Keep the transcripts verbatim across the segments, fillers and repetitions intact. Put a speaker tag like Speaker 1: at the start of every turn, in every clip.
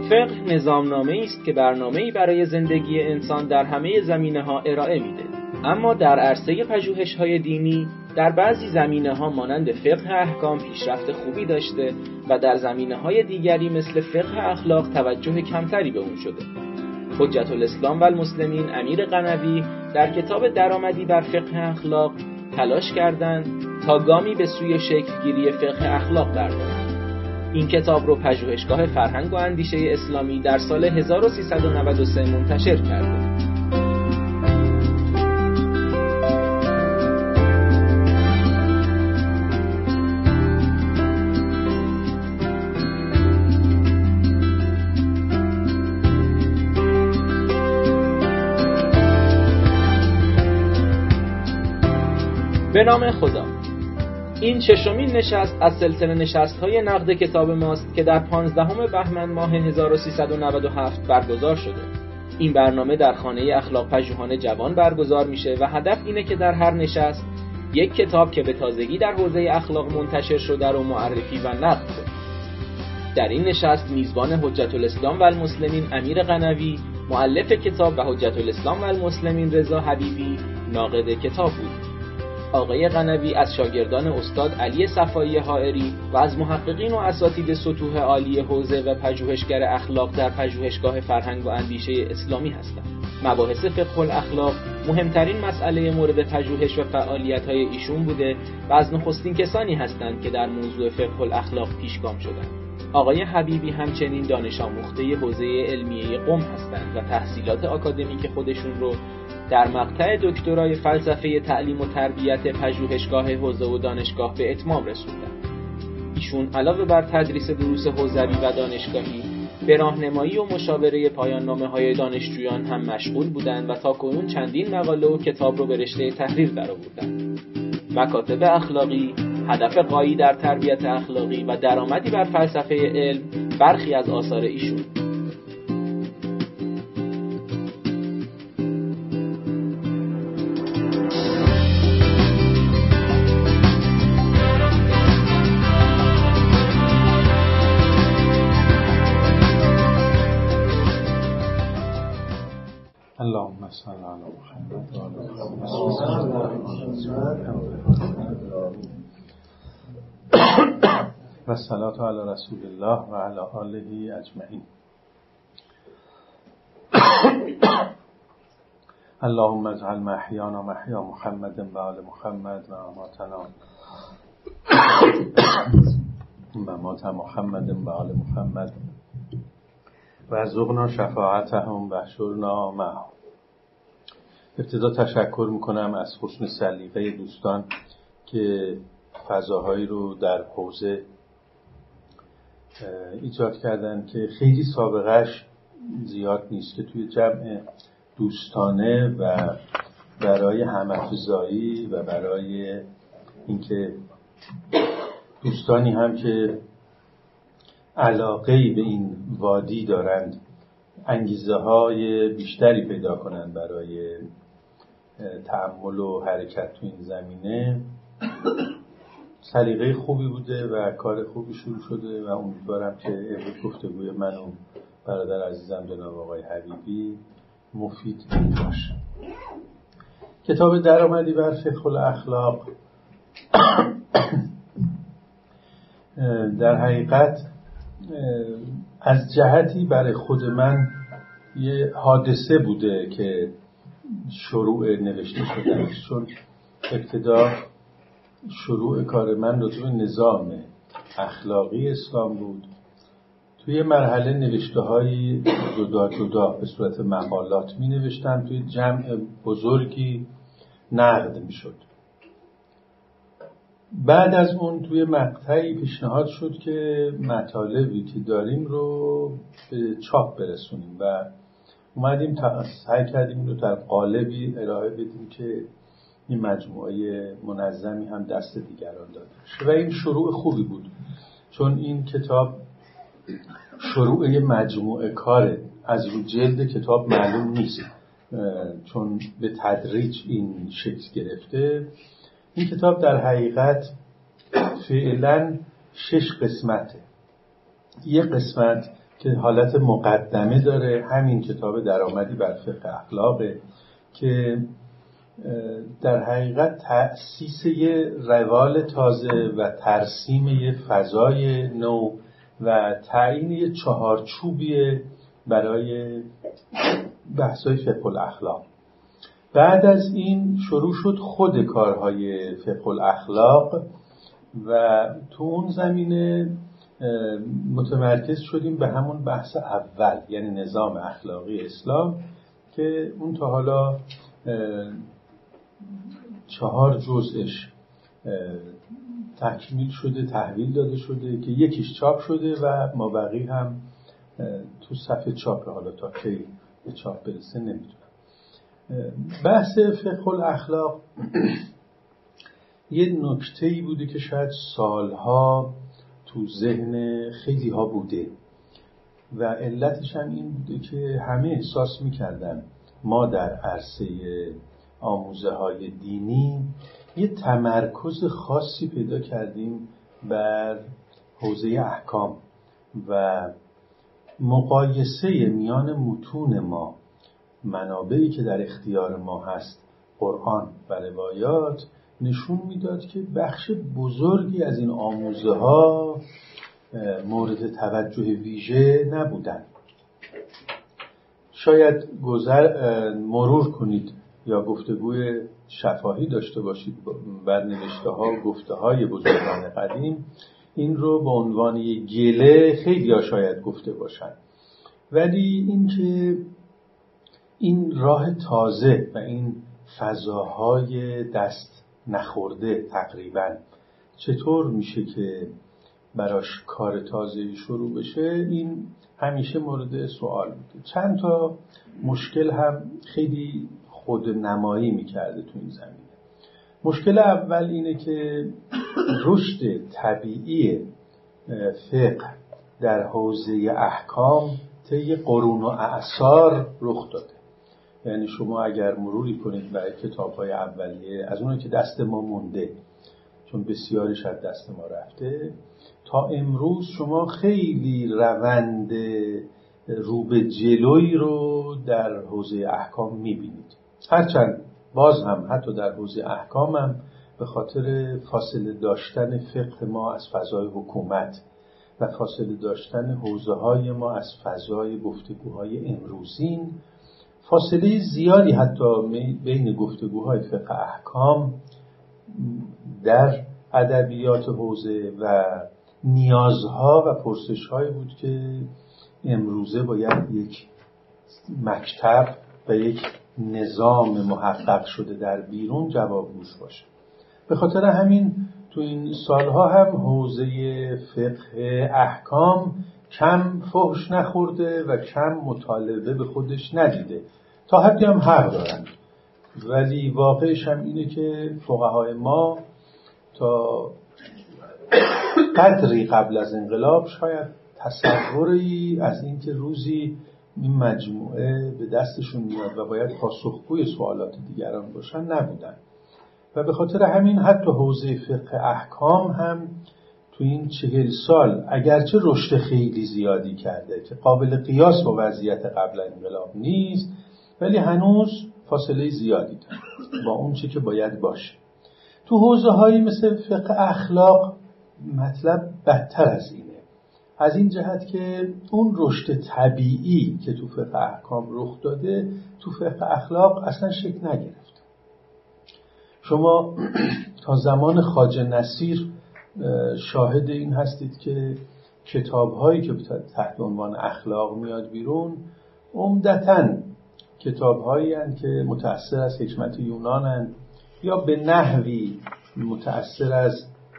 Speaker 1: فقه نظامنامه‌ای است که برنامه‌ای برای زندگی انسان در همه زمینه‌ها ارائه میده. اما در عرصه پژوهش‌های دینی در بعضی زمینه‌ها مانند فقه احکام پیشرفت خوبی داشته و در زمینه‌های دیگری مثل فقه اخلاق توجه کمتری به اون شده. حجت الاسلام و المسلمین امیر قنوی در کتاب درآمدی بر فقه اخلاق تلاش کردند تا گامی به سوی شکلگیری فقه اخلاق بردارند. این کتاب رو پژوهشگاه فرهنگ و اندیشه اسلامی در سال هزار و سیصد و نود و سه منتشر کرده. به نام خدا. این ششمین نشست از سلسله نشست‌های نقد کتاب ماست که در پانزدهم بهمن ماه هزار و سیصد و نود و هفت برگزار شده. این برنامه در خانه اخلاق پژوهان جوان برگزار میشه و هدف اینه که در هر نشست یک کتاب که به تازگی در حوزه اخلاق منتشر شده رو معرفی و نقد کنه. در این نشست میزبان حجت الاسلام و المسلمین امیر قنوی، مؤلف کتاب، و حجت الاسلام و المسلمین رضا حبیبی، ناقد کتاب بود. آقای قنوی از شاگردان استاد علی صفایی حائری و از محققین و اساتید سطوح عالی حوزه و پژوهشگر اخلاق در پژوهشگاه فرهنگ و اندیشه اسلامی هستند. مباحث فقه الاخلاق مهمترین مسئله مورد پژوهش و فعالیت‌های ایشون بوده و از نخستین کسانی هستند که در موضوع فقه الاخلاق پیشگام شدند. آقای حبیبی همچنین دانش آموخته حوزه علمیه قم هستند و تحصیلات آکادمیک خودشون رو در مقطع دکترای فلسفه تعلیم و تربیت پژوهشگاه حوزه و دانشگاه به اتمام رسوندند. ایشون علاوه بر تدریس دروس حوزوی و دانشگاهی، به راهنمایی و مشاوره پایان نامه‌های دانشجویان هم مشغول بودند و تاکنون چندین مقاله و کتاب رو به رشته تحریر درآوردند. مکاتب اخلاقی، هدف غایی در تربیت اخلاقی و درآمدی بر فلسفه علم برخی از آثار ایشون.
Speaker 2: اللهم صل علی محمد و آل محمد و الصلاة علی رسول الله و علی آله اجمعین. اللهم اجعل محیانا محیا محمد و آل محمد و مماتنا و مات محمد و آل محمد و ارزقنا شفاعتهم و احشرنا معهم. ابتدا تشکر میکنم از حسن سلیقه دوستان که فضاهایی رو در حوزه ایجاد کردن که خیلی سابقهش زیاد نیست که توی جمع دوستانه و برای هم‌افزایی و برای اینکه دوستانی هم که علاقه‌ای به این وادی دارند انگیزه های بیشتری پیدا کنند برای تأمل و حرکت تو این زمینه. سلیقه خوبی بوده و کار خوبی شروع شده و امیدوارم که امروز گفتگوی من و برادر عزیزم جناب آقای حبیبی مفید باشه. کتاب درآمدی بر فقه الاخلاق در حقیقت از جهتی برای خود من یه حادثه بوده که شروع نوشته شدنش، چون ابتدا شروع کار من راجع به نظام اخلاقی اسلام بود. توی مرحله نوشته های جدا جدا به صورت مقالات می نوشتم، توی جمع بزرگی نقد می شد. بعد از اون توی مقطعی پیشنهاد شد که مطالبی که داریم رو به چاپ برسونیم و اومدیم سعی کردیم این رو در قالبی ارائه بدیم که این مجموعه منظمی هم دست دیگران داده بشه و این شروع خوبی بود، چون این کتاب شروع یه مجموعه کاره. از رو جلد کتاب معلوم نیست چون به تدریج این شکل گرفته. این کتاب در حقیقت فعلا شش قسمته. یک قسمت که حالت مقدمه داره. همین کتاب درآمدی بر فقه اخلاقه که در حقیقت تأسیس یه روال تازه و ترسیم یه فضای نو و تعیین یه چهارچوبیه برای بحث‌های فقه الاخلاق. بعد از این شروع شد خود کارهای فقه الاخلاق و تو اون زمینه متمرکز شدیم به همون بحث اول، یعنی نظام اخلاقی اسلام که اون تا حالا چهار جزءش تکمیل شده، تحویل داده شده که یکیش چاپ شده و مابقی هم تو صفحه چاپه. حالا تا کی به چاپ برسه نمیدونم. بحث فقه الاخلاق یه نکته‌ای بوده که شاید سالها تو ذهن خیلی ها بوده و علتش هم این بوده که همه احساس میکردن ما در عرصه آموزه های دینی یه تمرکز خاصی پیدا کردیم بر حوزه احکام و مقایسه میان متون ما، منابعی که در اختیار ما هست، قرآن و روایات، نشون میداد که بخش بزرگی از این آموزه ها مورد توجه ویژه نبودن. شاید گذر مرور کنید یا گفتگوی شفاهی داشته باشید بر نوشته ها و گفته های بزرگان قدیم، این رو به عنوان یک گله خیلی ها شاید گفته باشن، ولی این که این راه تازه و این فضاهای دست نخورده تقریبا چطور میشه که براش کار تازه‌ای شروع بشه، این همیشه مورد سوال بوده. چند تا مشکل هم خیلی خودنمایی میکرده تو این زمینه. مشکل اول اینه که رشد طبیعی فقه در حوزه احکام طی قرون و اعصار رخ داده. یعنی شما اگر مروری کنید برای کتاب‌های اولیه از اونایی که دست ما مونده، چون بسیاریش از دست ما رفته، تا امروز شما خیلی روند رو به جلوی رو در حوزه احکام می‌بینید. هرچند باز هم حتی در حوزه احکام هم به خاطر فاصله داشتن فقه ما از فضای حکومت و فاصله داشتن حوزه‌های ما از فضای گفتگوهای امروزین، فاصله زیادی حتی بین گفتگوهای فقه احکام در ادبیات حوزه و نیازها و پرسش‌هایی بود که امروزه باید یک مکتب و یک نظام محقق شده در بیرون جوابگوش باشه. به خاطر همین تو این سالها هم حوزه فقه احکام کم فحش نخورده و کم مطالبه به خودش ندیده. تا حدی هم حق دارن، ولی واقعش هم اینه که فقهای ما تا قدری قبل از انقلاب شاید تصوری از این که روزی این مجموعه به دستشون میاد و باید پاسخگوی سوالات دیگران باشن نبودن و به خاطر همین حتی حوزه فقه احکام هم تو این چهل سال اگرچه رشد خیلی زیادی کرده که قابل قیاس با وضعیت قبل انقلاب نیست، ولی هنوز فاصله زیادی داره با اون چی که باید باشه. تو حوزه هایی مثل فقه اخلاق مطلب بدتر از اینه، از این جهت که اون رشد طبیعی که تو فقه احکام رخ داده تو فقه اخلاق اصلا شکل نگرفت. شما تا زمان خواجه نصیر شاهد این هستید که کتاب‌هایی که تحت عنوان اخلاق میاد بیرون عمدتاً کتاب‌هایی هستند که متأثر از حکمت یونان هستند یا به نحوی متأثر از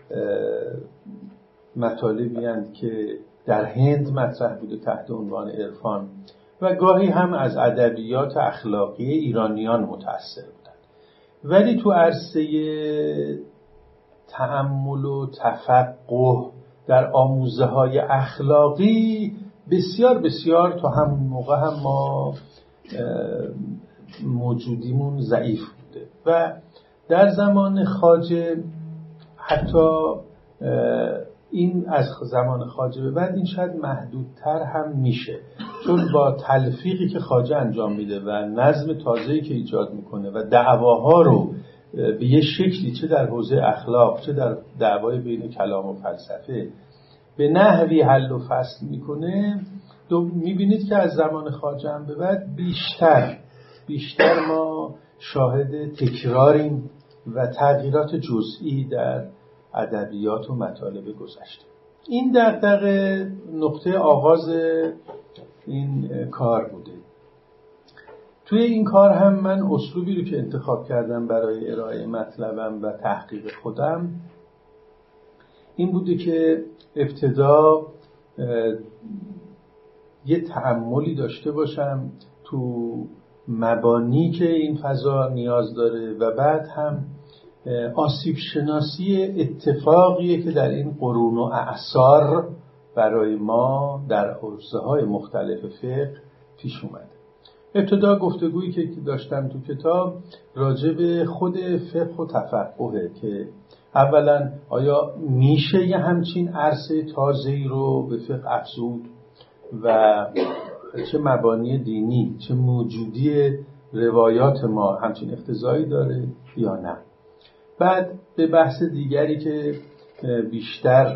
Speaker 2: مطالبی هستند که در هند مطرح بوده تحت عنوان عرفان و گاهی هم از ادبیات اخلاقی ایرانیان متأثر بودند. ولی تو عرصه تأمل و تفقه در آموزه‌های اخلاقی بسیار بسیار تا همون موقع هم ما موجودیمون ضعیف بوده و در زمان خواجه حتی این از زمان خواجه به بعد این شاید محدودتر هم میشه، چون با تلفیقی که خواجه انجام میده و نظم تازه‌ای که ایجاد میکنه و دعواها رو به یه شکلی چه در حوزه اخلاق چه در دعوای بین کلام و فلسفه به نحوی حل و فصل میکنه، میبینید که از زمان خواجه هم به بعد بیشتر بیشتر ما شاهد تکراریم و تغییرات جزئی در ادبیات و مطالب گذشته. این دغدغه نقطه آغاز این کار بوده. توی این کار هم من اسلوبی رو که انتخاب کردم برای ارائه مطلبم و تحقیق خودم این بوده که ابتدا یه تأملی داشته باشم تو مبانی که این فضا نیاز داره و بعد هم آسیب شناسی اتفاقیه که در این قرون و اعصار برای ما در حوزه‌های مختلف فقه پیش اومده. ابتدا گفتگویی که داشتم تو کتاب راجع به خود فقه و تفقهه که اولا آیا میشه یه همچین عرصه تازه‌ای رو به فقه افزود و چه مبانی دینی چه موجودی روایات ما همچین اقتضایی داره یا نه. بعد به بحث دیگری که بیشتر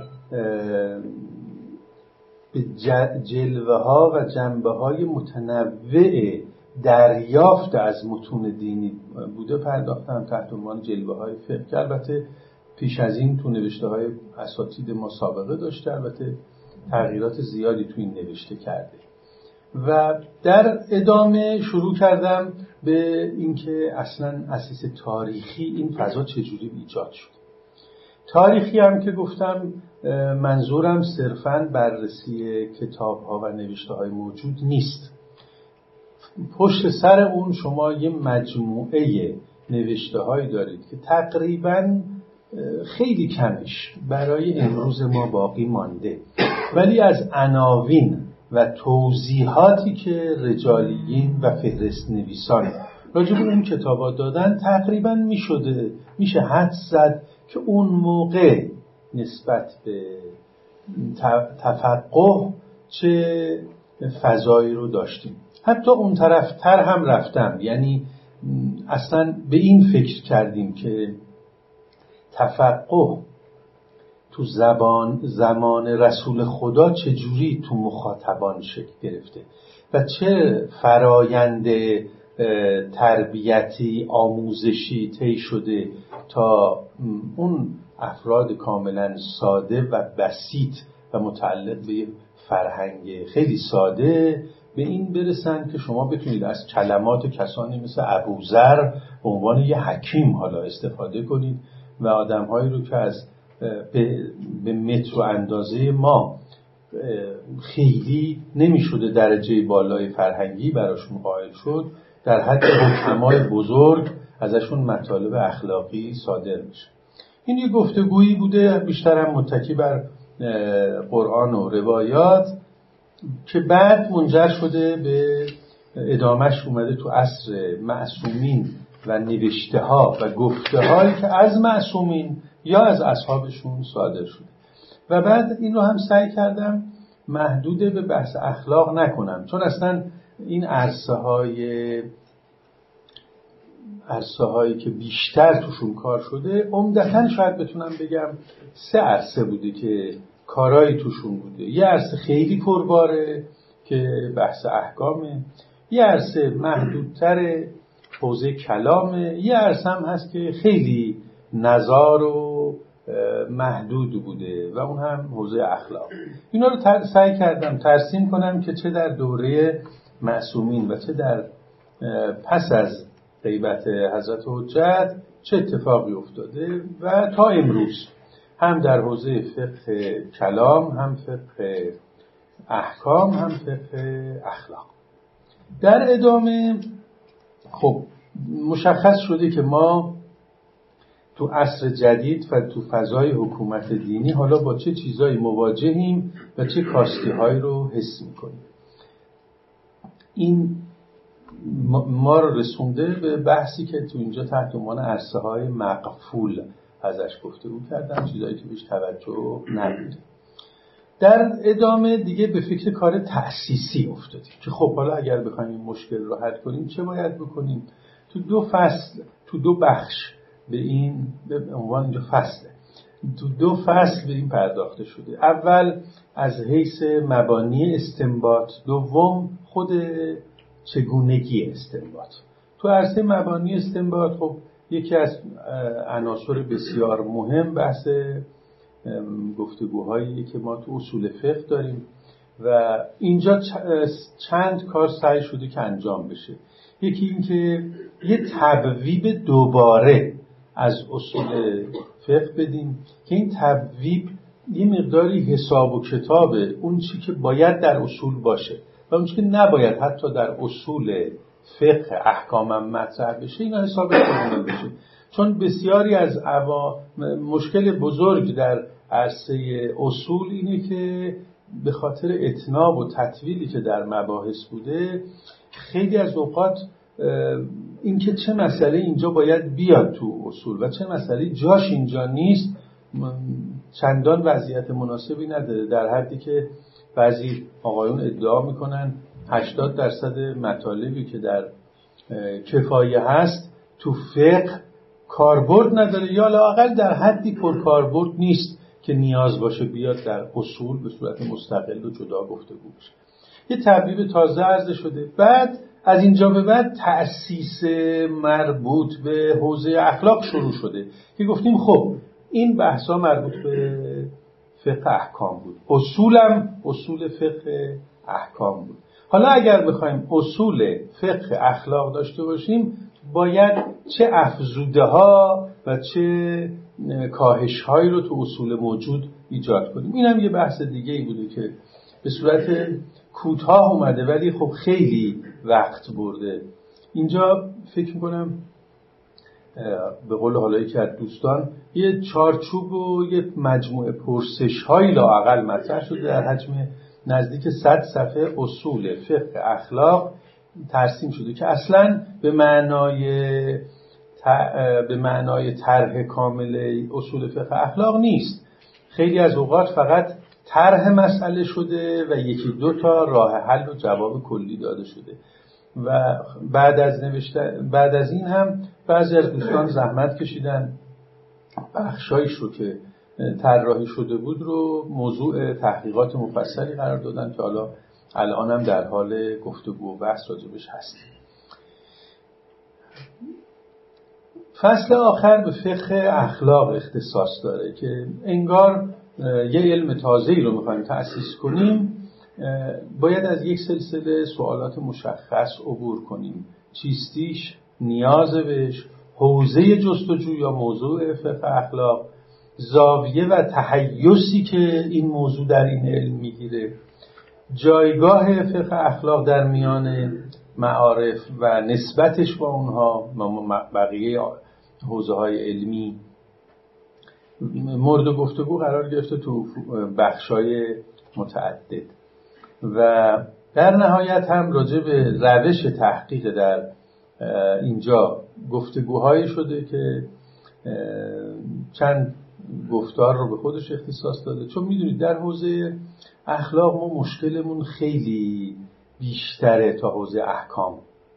Speaker 2: به جلوه ها و جنبه های متنوع دریافت از متون دینی بوده پرداختم تحت عنوان جلوه های فقه که البته پیش از این تو نوشته های اساتید ما سابقه داشته، البته تغییرات زیادی تو این نوشته کرده. و در ادامه شروع کردم به اینکه اصلا اساس تاریخی این فضا چجوری ایجاد شد. تاریخی هم که گفتم منظورم صرفاً بررسی کتاب‌ها و نوشته‌های موجود نیست. پشت سر اون شما یه مجموعه نوشته‌هایی دارید که تقریباً خیلی کمش برای امروز ما باقی مانده، ولی از عناوین و توضیحاتی که رجالیین و فهرست نویسان راجع به اون کتابا دادن تقریباً میشده میشه حدس زد که اون موقع نسبت به تفقه چه فضایی رو داشتیم. حتی اون طرفتر هم رفتم، یعنی اصلا به این فکر کردیم که تفقه تو زبان زمان رسول خدا چجوری تو مخاطبان شکل گرفته و چه فرایند تربیتی آموزشی طی شده تا اون افراد کاملا ساده و بسیط و متعلق به فرهنگ خیلی ساده به این برسن که شما بتونید از کلمات کسانی مثل ابوذر به عنوان یه حکیم حالا استفاده کنید و آدم‌هایی رو که از به, به متر و اندازه ما خیلی نمی‌شده درجه بالای فرهنگی براشون قائل شد، در حد حکمای بزرگ ازشون مطالب اخلاقی صادر میشه. این یه گفتگویی بوده بیشتر هم متکی بر قرآن و روایات که بعد منجر شده به ادامهش اومده تو عصر معصومین و نوشته ها و گفته هایی که از معصومین یا از اصحابشون صادر شده. و بعد این رو هم سعی کردم محدود به بحث اخلاق نکنم، چون اصلا این عرصه های عرصه هایی که بیشتر توشون کار شده عمدتاً شاید بتونم بگم سه عرصه بوده که کارایی توشون بوده. یه عرصه خیلی پرباره که بحث احکامه، یه عرصه محدودتر حوزه کلامه، یه عرصه هم هست که خیلی نزار و محدود بوده و اون هم حوزه اخلاق. اینا رو تر... سعی کردم ترسیم کنم که چه در دوره معصومین و چه در پس از غیبت حضرت حجت چه اتفاقی افتاده و تا امروز هم در حوزه فقه کلام، هم فقه احکام، هم فقه اخلاق. در ادامه خب مشخص شده که ما تو عصر جدید و تو فضای حکومت دینی حالا با چه چیزایی مواجهیم و چه کاستی‌هایی رو حس می‌کنیم. این ما رو رسونده به بحثی که تو اینجا تحت عنوان عرصه‌های مقفول ازش گفتگو کردم، چیزایی که بهش توجه نبوده. در ادامه دیگه به فکر کار تأسیسی افتادیم که خب حالا اگر بخوایم این مشکل رو حل کنیم چه باید بکنیم. تو دو فصل، تو دو بخش به این به عنوان اینجا فصله تو دو فصل به این پرداخته شده. اول از حیث مبانی استنباط، دوم خود چگونگی استنباط. تو عرصه مبانی استنباط خب یکی از عناصر بسیار مهم بحث گفتگوهایی که ما تو اصول فقه داریم و اینجا چند کار سعی شده که انجام بشه. یکی این که یه تبویب دوباره از اصول فقه بدیم که این تبویب یه مقداری حساب و کتاب اون چی که باید در اصول باشه و اون چی که نباید حتی در اصول فقه احکامم مطرح بشه اینا حساب کتاب بشه. چون بسیاری از عوا... مشکل بزرگ در عرصه اصول اینه که به خاطر اتناب و تطویلی که در مباحث بوده خیلی از اوقات این که چه مسئله اینجا باید بیاد تو اصول و چه مسئله جاش اینجا نیست چندان وضعیت مناسبی نداره، در حدی که بعضی آقایون ادعا میکنن هشتاد درصد مطالبی که در کفایه هست تو فقه کاربرد نداره یا لااقل در حدی پر کاربرد نیست که نیاز باشه بیاد در اصول به صورت مستقل و جدا گفتگو بشه. یه تبویب تازه عرضه شده. بعد از اینجا به بعد تأسیس مربوط به حوزه اخلاق شروع شده که گفتیم خب این بحثا مربوط به فقه احکام بود، اصولم اصول فقه احکام بود. حالا اگر بخوایم اصول فقه اخلاق داشته باشیم باید چه افزوده ها و چه کاهش هایی رو تو اصول موجود ایجاد کنیم. این هم یه بحث دیگه ای بوده که به صورت کوتاه اومده ولی خب خیلی وقت برده. اینجا فکر میکنم به قول حالا یکی از دوستان یه چارچوب و یه مجموعه پرسش هایی لااقل مطرح شده در حجم نزدیک صد صفحه اصول فقه اخلاق ترسیم شده که اصلاً به معنای به معنای طرح کامل اصول فقه اخلاق نیست. خیلی از اوقات فقط طرح مسئله شده و یکی دو تا راه حل و جواب کلی داده شده و بعد از نوشتن بعد از این هم بعضی از دوستان زحمت کشیدن بخشایش رو که طراحی شده بود رو موضوع تحقیقات مفصلی قرار دادن که حالا الان هم در حال گفتگو و بحث راجبش هستیم. فصل آخر به فقه اخلاق اختصاص داره که انگار یه علم تازه‌ای رو می‌خوایم تأسیس کنیم. باید از یک سلسله سوالات مشخص عبور کنیم: چیستیش، نیاز بهش، حوزه جستجو یا موضوع فقه اخلاق، زاویه و تحیزی که این موضوع در این علم میگیره، جایگاه فقه اخلاق در میان معارف و نسبتش با اونها بقیه حوزه‌های علمی مورد گفتگو قرار گرفته تو بخش‌های متعدد و در نهایت هم راجع به روش تحقیق در اینجا گفتگوهایی شده که چند گفتار رو به خودش اختصاص داده. چون میدونید در حوزه اخلاق ما مشکلمون خیلی بیشتره تا حوزه احکام.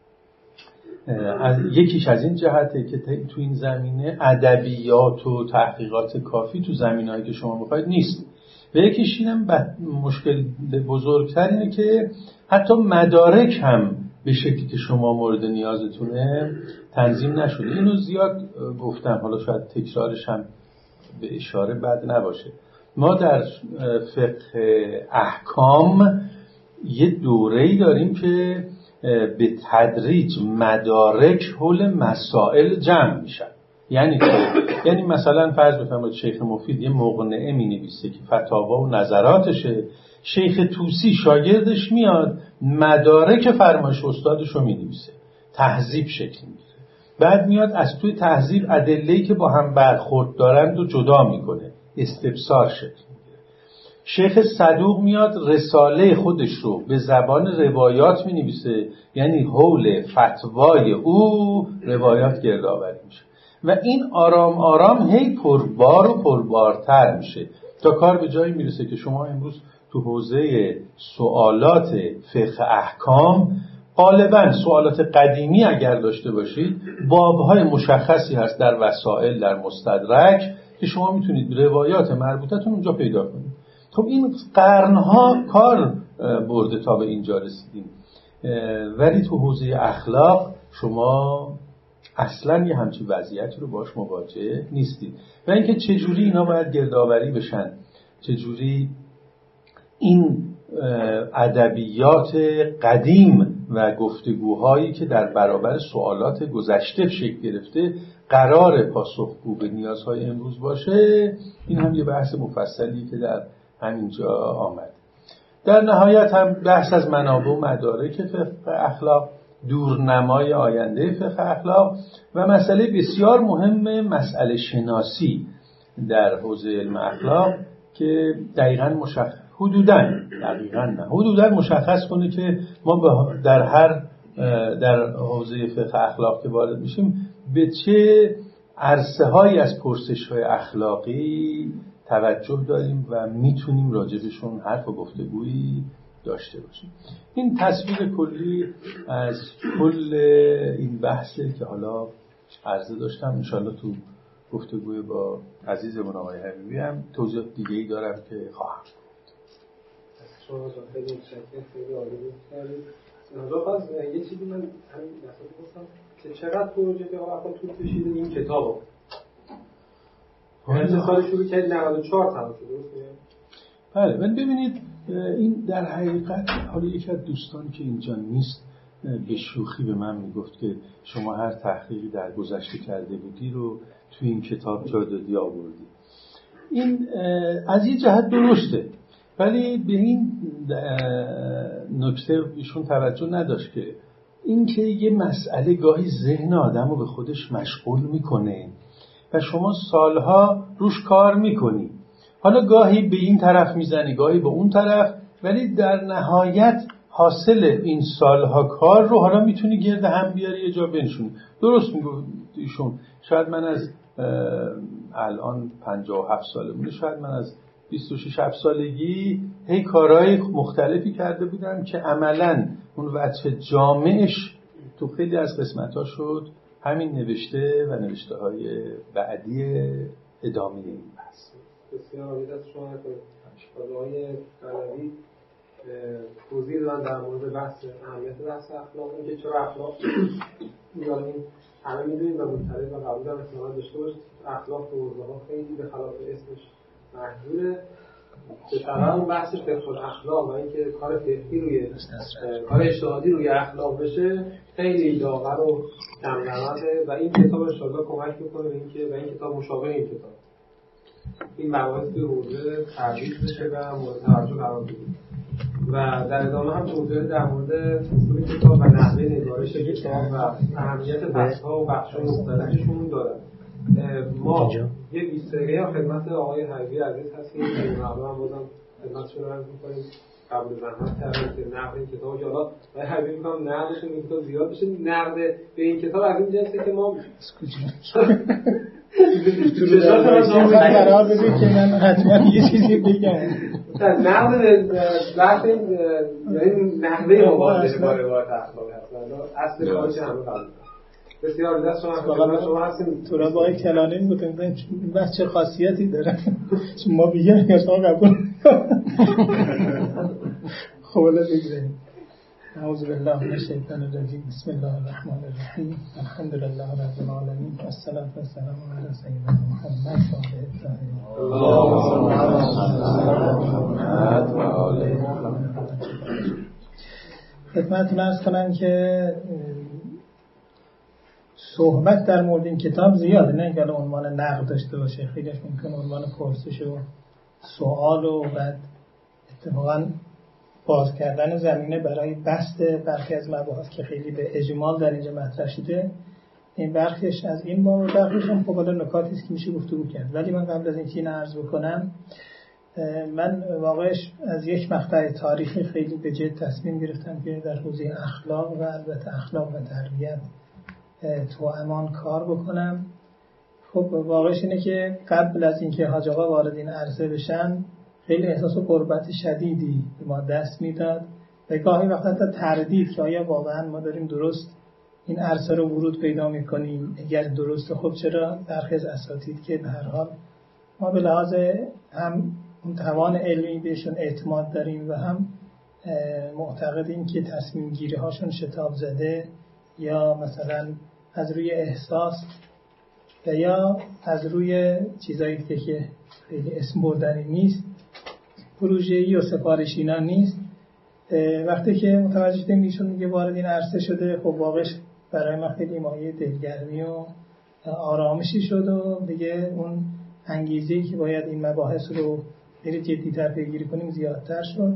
Speaker 2: یکیش از این جهته که تو این زمینه ادبیات و تحقیقات کافی تو زمینه‌ای که شما می‌خواید نیست و یکیش اینم مشکل بزرگتر اینه که حتی مدارک هم به شکلی که شما مورد نیازتونه تنظیم نشده. اینو زیاد گفتم، حالا شاید تکرارش هم به اشاره بد نباشه. ما در فقه احکام یه دوره‌ای داریم که به تدریج مدارک حول مسائل جمع میشن. یعنی که یعنی مثلا فرض بفرمایید شیخ مفید یه مقنعه می‌نویسه که فتاوا و نظراتشه، شیخ طوسی شاگردش میاد مدارک فرمایش استادش رو می‌نویسه، تهذیب شکل میگیره. بعد میاد از توی تهذیب ادله‌ای که با هم برخورد دارند رو جدا میکنه، استفسار شکل میگیره. شیخ صدوق میاد رساله خودش رو به زبان روایات می‌نویسه، یعنی حول فتوای او روایات گردآوری میشه. و این آرام آرام هی پربار و پربارتر میشه تا کار به جایی میرسه که شما امروز تو حوزه سوالات فقه احکام غالبا سوالات قدیمی اگر داشته باشید بابهای مشخصی هست در وسائل، در مستدرک که شما میتونید روایات مربوطتون اونجا پیدا کنید. خب این قرنها کار برده تا به اینجا رسیدیم، ولی تو حوزه اخلاق شما اصلا یه همچین وضعیتی رو باش مواجه نیستید. و اینکه چجوری اینا باید گردآوری بشن، چجوری این ادبیات قدیم و گفتگوهایی که در برابر سوالات گذشته شکل گرفته قرار پاسخگو به نیازهای امروز باشه، این هم یه بحث مفصلی که در همینجا آمد. در نهایت هم بحث از منابع و مدارک فقه اخلاق، دورنمای آینده فقه اخلاق و مسئله بسیار مهم مسئله شناسی در حوزه علم اخلاق که دقیقاً مشخص حدوداً دقیقاً نه حدوداً مشخص کنه که ما در هر در حوزه فقه اخلاق که وارد میشیم به چه عرصه‌هایی از پرسش‌های اخلاقی توجه داریم و میتونیم راجبشون حرف و گفتگویی داشته باشیم. این تصویر کلی از کل این بحثه که حالا عرضه داشتم. انشالله تو گفتگوی با عزیزمون آقای حبیبی هم توضیح دیگه‌ای دارم که خواهم
Speaker 3: شما خیلی متشکرم، خیلی عالی بود کردید. نظرت یه چیزی من همین مثلا گفتم که چقدر پروژه که آقا طول کشیده این کتابو از سال شروع کرد نود و چهار تموم شد، درسته؟
Speaker 2: بله. من ببینید این در حقیقت حالا یکی از دوستانی که اینجا نیست به شوخی به من میگفت که شما هر تحقیقی در گذشته کرده بودی رو توی این کتاب جا دادی آوردی. این از یه جهت درسته، ولی به این نکته ایشون توجه نداشت که این که یه مسئله گاهی ذهن آدم رو به خودش مشغول میکنه و شما سالها روش کار میکنی، حالا گاهی به این طرف میزنی گاهی به اون طرف، ولی در نهایت حاصل این سالها کار رو حالا میتونی گرد هم بیاری یه جا بنشونی. درست میگفت ایشون، شاید من از الان پنجاه و هفت سالمونه، شاید من از بیست و شش سالگی هی کارهای مختلفی کرده بودم که عملاً اون وجه جامعش تو خیلی از قسمت‌ها شد همین نوشته و نوشته های بعدی ادامه این بحث.
Speaker 3: بسیار عالی از شما کنید. آقای قلوی توضیح دادن در مورد بحث اهمیت بحث اخلاق، اینکه چرا اخلاق یعنی این همه میدونید و مطلع و قبول هم احتمال داشته باشید اخلاق تو حوزه‌ها خیلی به خلاف اسمش محدوده. به طبع اون بحثش فقه اخلاق و اینکه کار فقهی روی کار اجتهادی روی اخلاق بشه خیلی داغر و کم‌نمده و این کتاب انشاءالله کمک میکنه به اینکه و این کتاب مشابه این کتاب این مباحث توی حوزه ترویج بشه و مورد توجه قرار بگیره. و در ادامه هم توضیح در مورد اصول کتاب و نحوه نگارش کتاب و اهمیت بحث‌ها و بخش‌های مختلفشون دارن. ما یه بیست دقیقه خدمت آقای حبیبی عزیز هستیم که مقدار هم بازم خدمتشون رو عرض می‌کنیم قبل زحمت کردن که نقد این کتاب جالا آقای حبیبی می‌گم نقدش این کتاب زیاد بشه. نقد به این کتاب از این جنسه که ما
Speaker 4: تو قرار بده که من حتما یه چیزی بگم.
Speaker 3: نقد بحث این نحوه مواجهه با روایت اخلاقی هست اصل کارش همه قبول. بسیار دست شما خدمت شما هستیم.
Speaker 4: تو را با این کلانه میگفتن این بحث چه خاصیتی داره ما بگیم یا شما قبول. خب الان بگذاریم. اعوذ بالله من الشیطان الرجیم. بسم الله الرحمن الرحیم. الحمد لله رب العالمین و الصلاة والسلام علی سیدنا محمد و آله الطاهرین. اللهم صل و آله. خدمتتون عرض کنم که صحبت در مورد این کتاب زیاده، نه اینکه عنوان نقد داشته باشه، خیلیش ممکن عنوان پرسش و سوال و بعد اتفاقاً باز کردن زمینه برای بحث برخی از مباحث که خیلی به اجمال در اینجا مطرح شده. این برخیش از این باب و برخیش هم خب حالا نکاتی است که میشه گفتگو کرد. ولی من قبل از این چیزی عرض بکنم، من واقعش از یک مقطع تاریخی خیلی به جد تصمیم گرفتم که در حوزه اخلاق و البته اخلاق و تربیت تو امان کار بکنم خب واقعش اینه که قبل از اینکه حاج آقا وارد این عرصه بشن خیلی احساس غربت شدیدی به ما دست میداد و گاهی وقتا حتی تردید که آیا واقعا ما داریم درست این عرصه رو ورود پیدا میکنیم، اگر درسته خب چرا برخی اساتید که به هر حال ما به لحاظ هم توان علمی بهشون اعتماد داریم و هم معتقدیم که تصمیم گیری هاشون شتاب زده یا مثلا از روی احساس و یا از روی چیزایی که که خیلی اسم بردنی نیست، پروژه‌ای و سفارشینا نیست. وقتی که متوجه شدیم ایشون میگه وارد این عرصه شده، خب واقعش برای ما خیلی مایه دلگرمی و آرامشی شد و دیگه اون انگیزه‌ای که باید این مباحث رو خیلی جدی‌تر پیگیری کنیم زیادتر شد.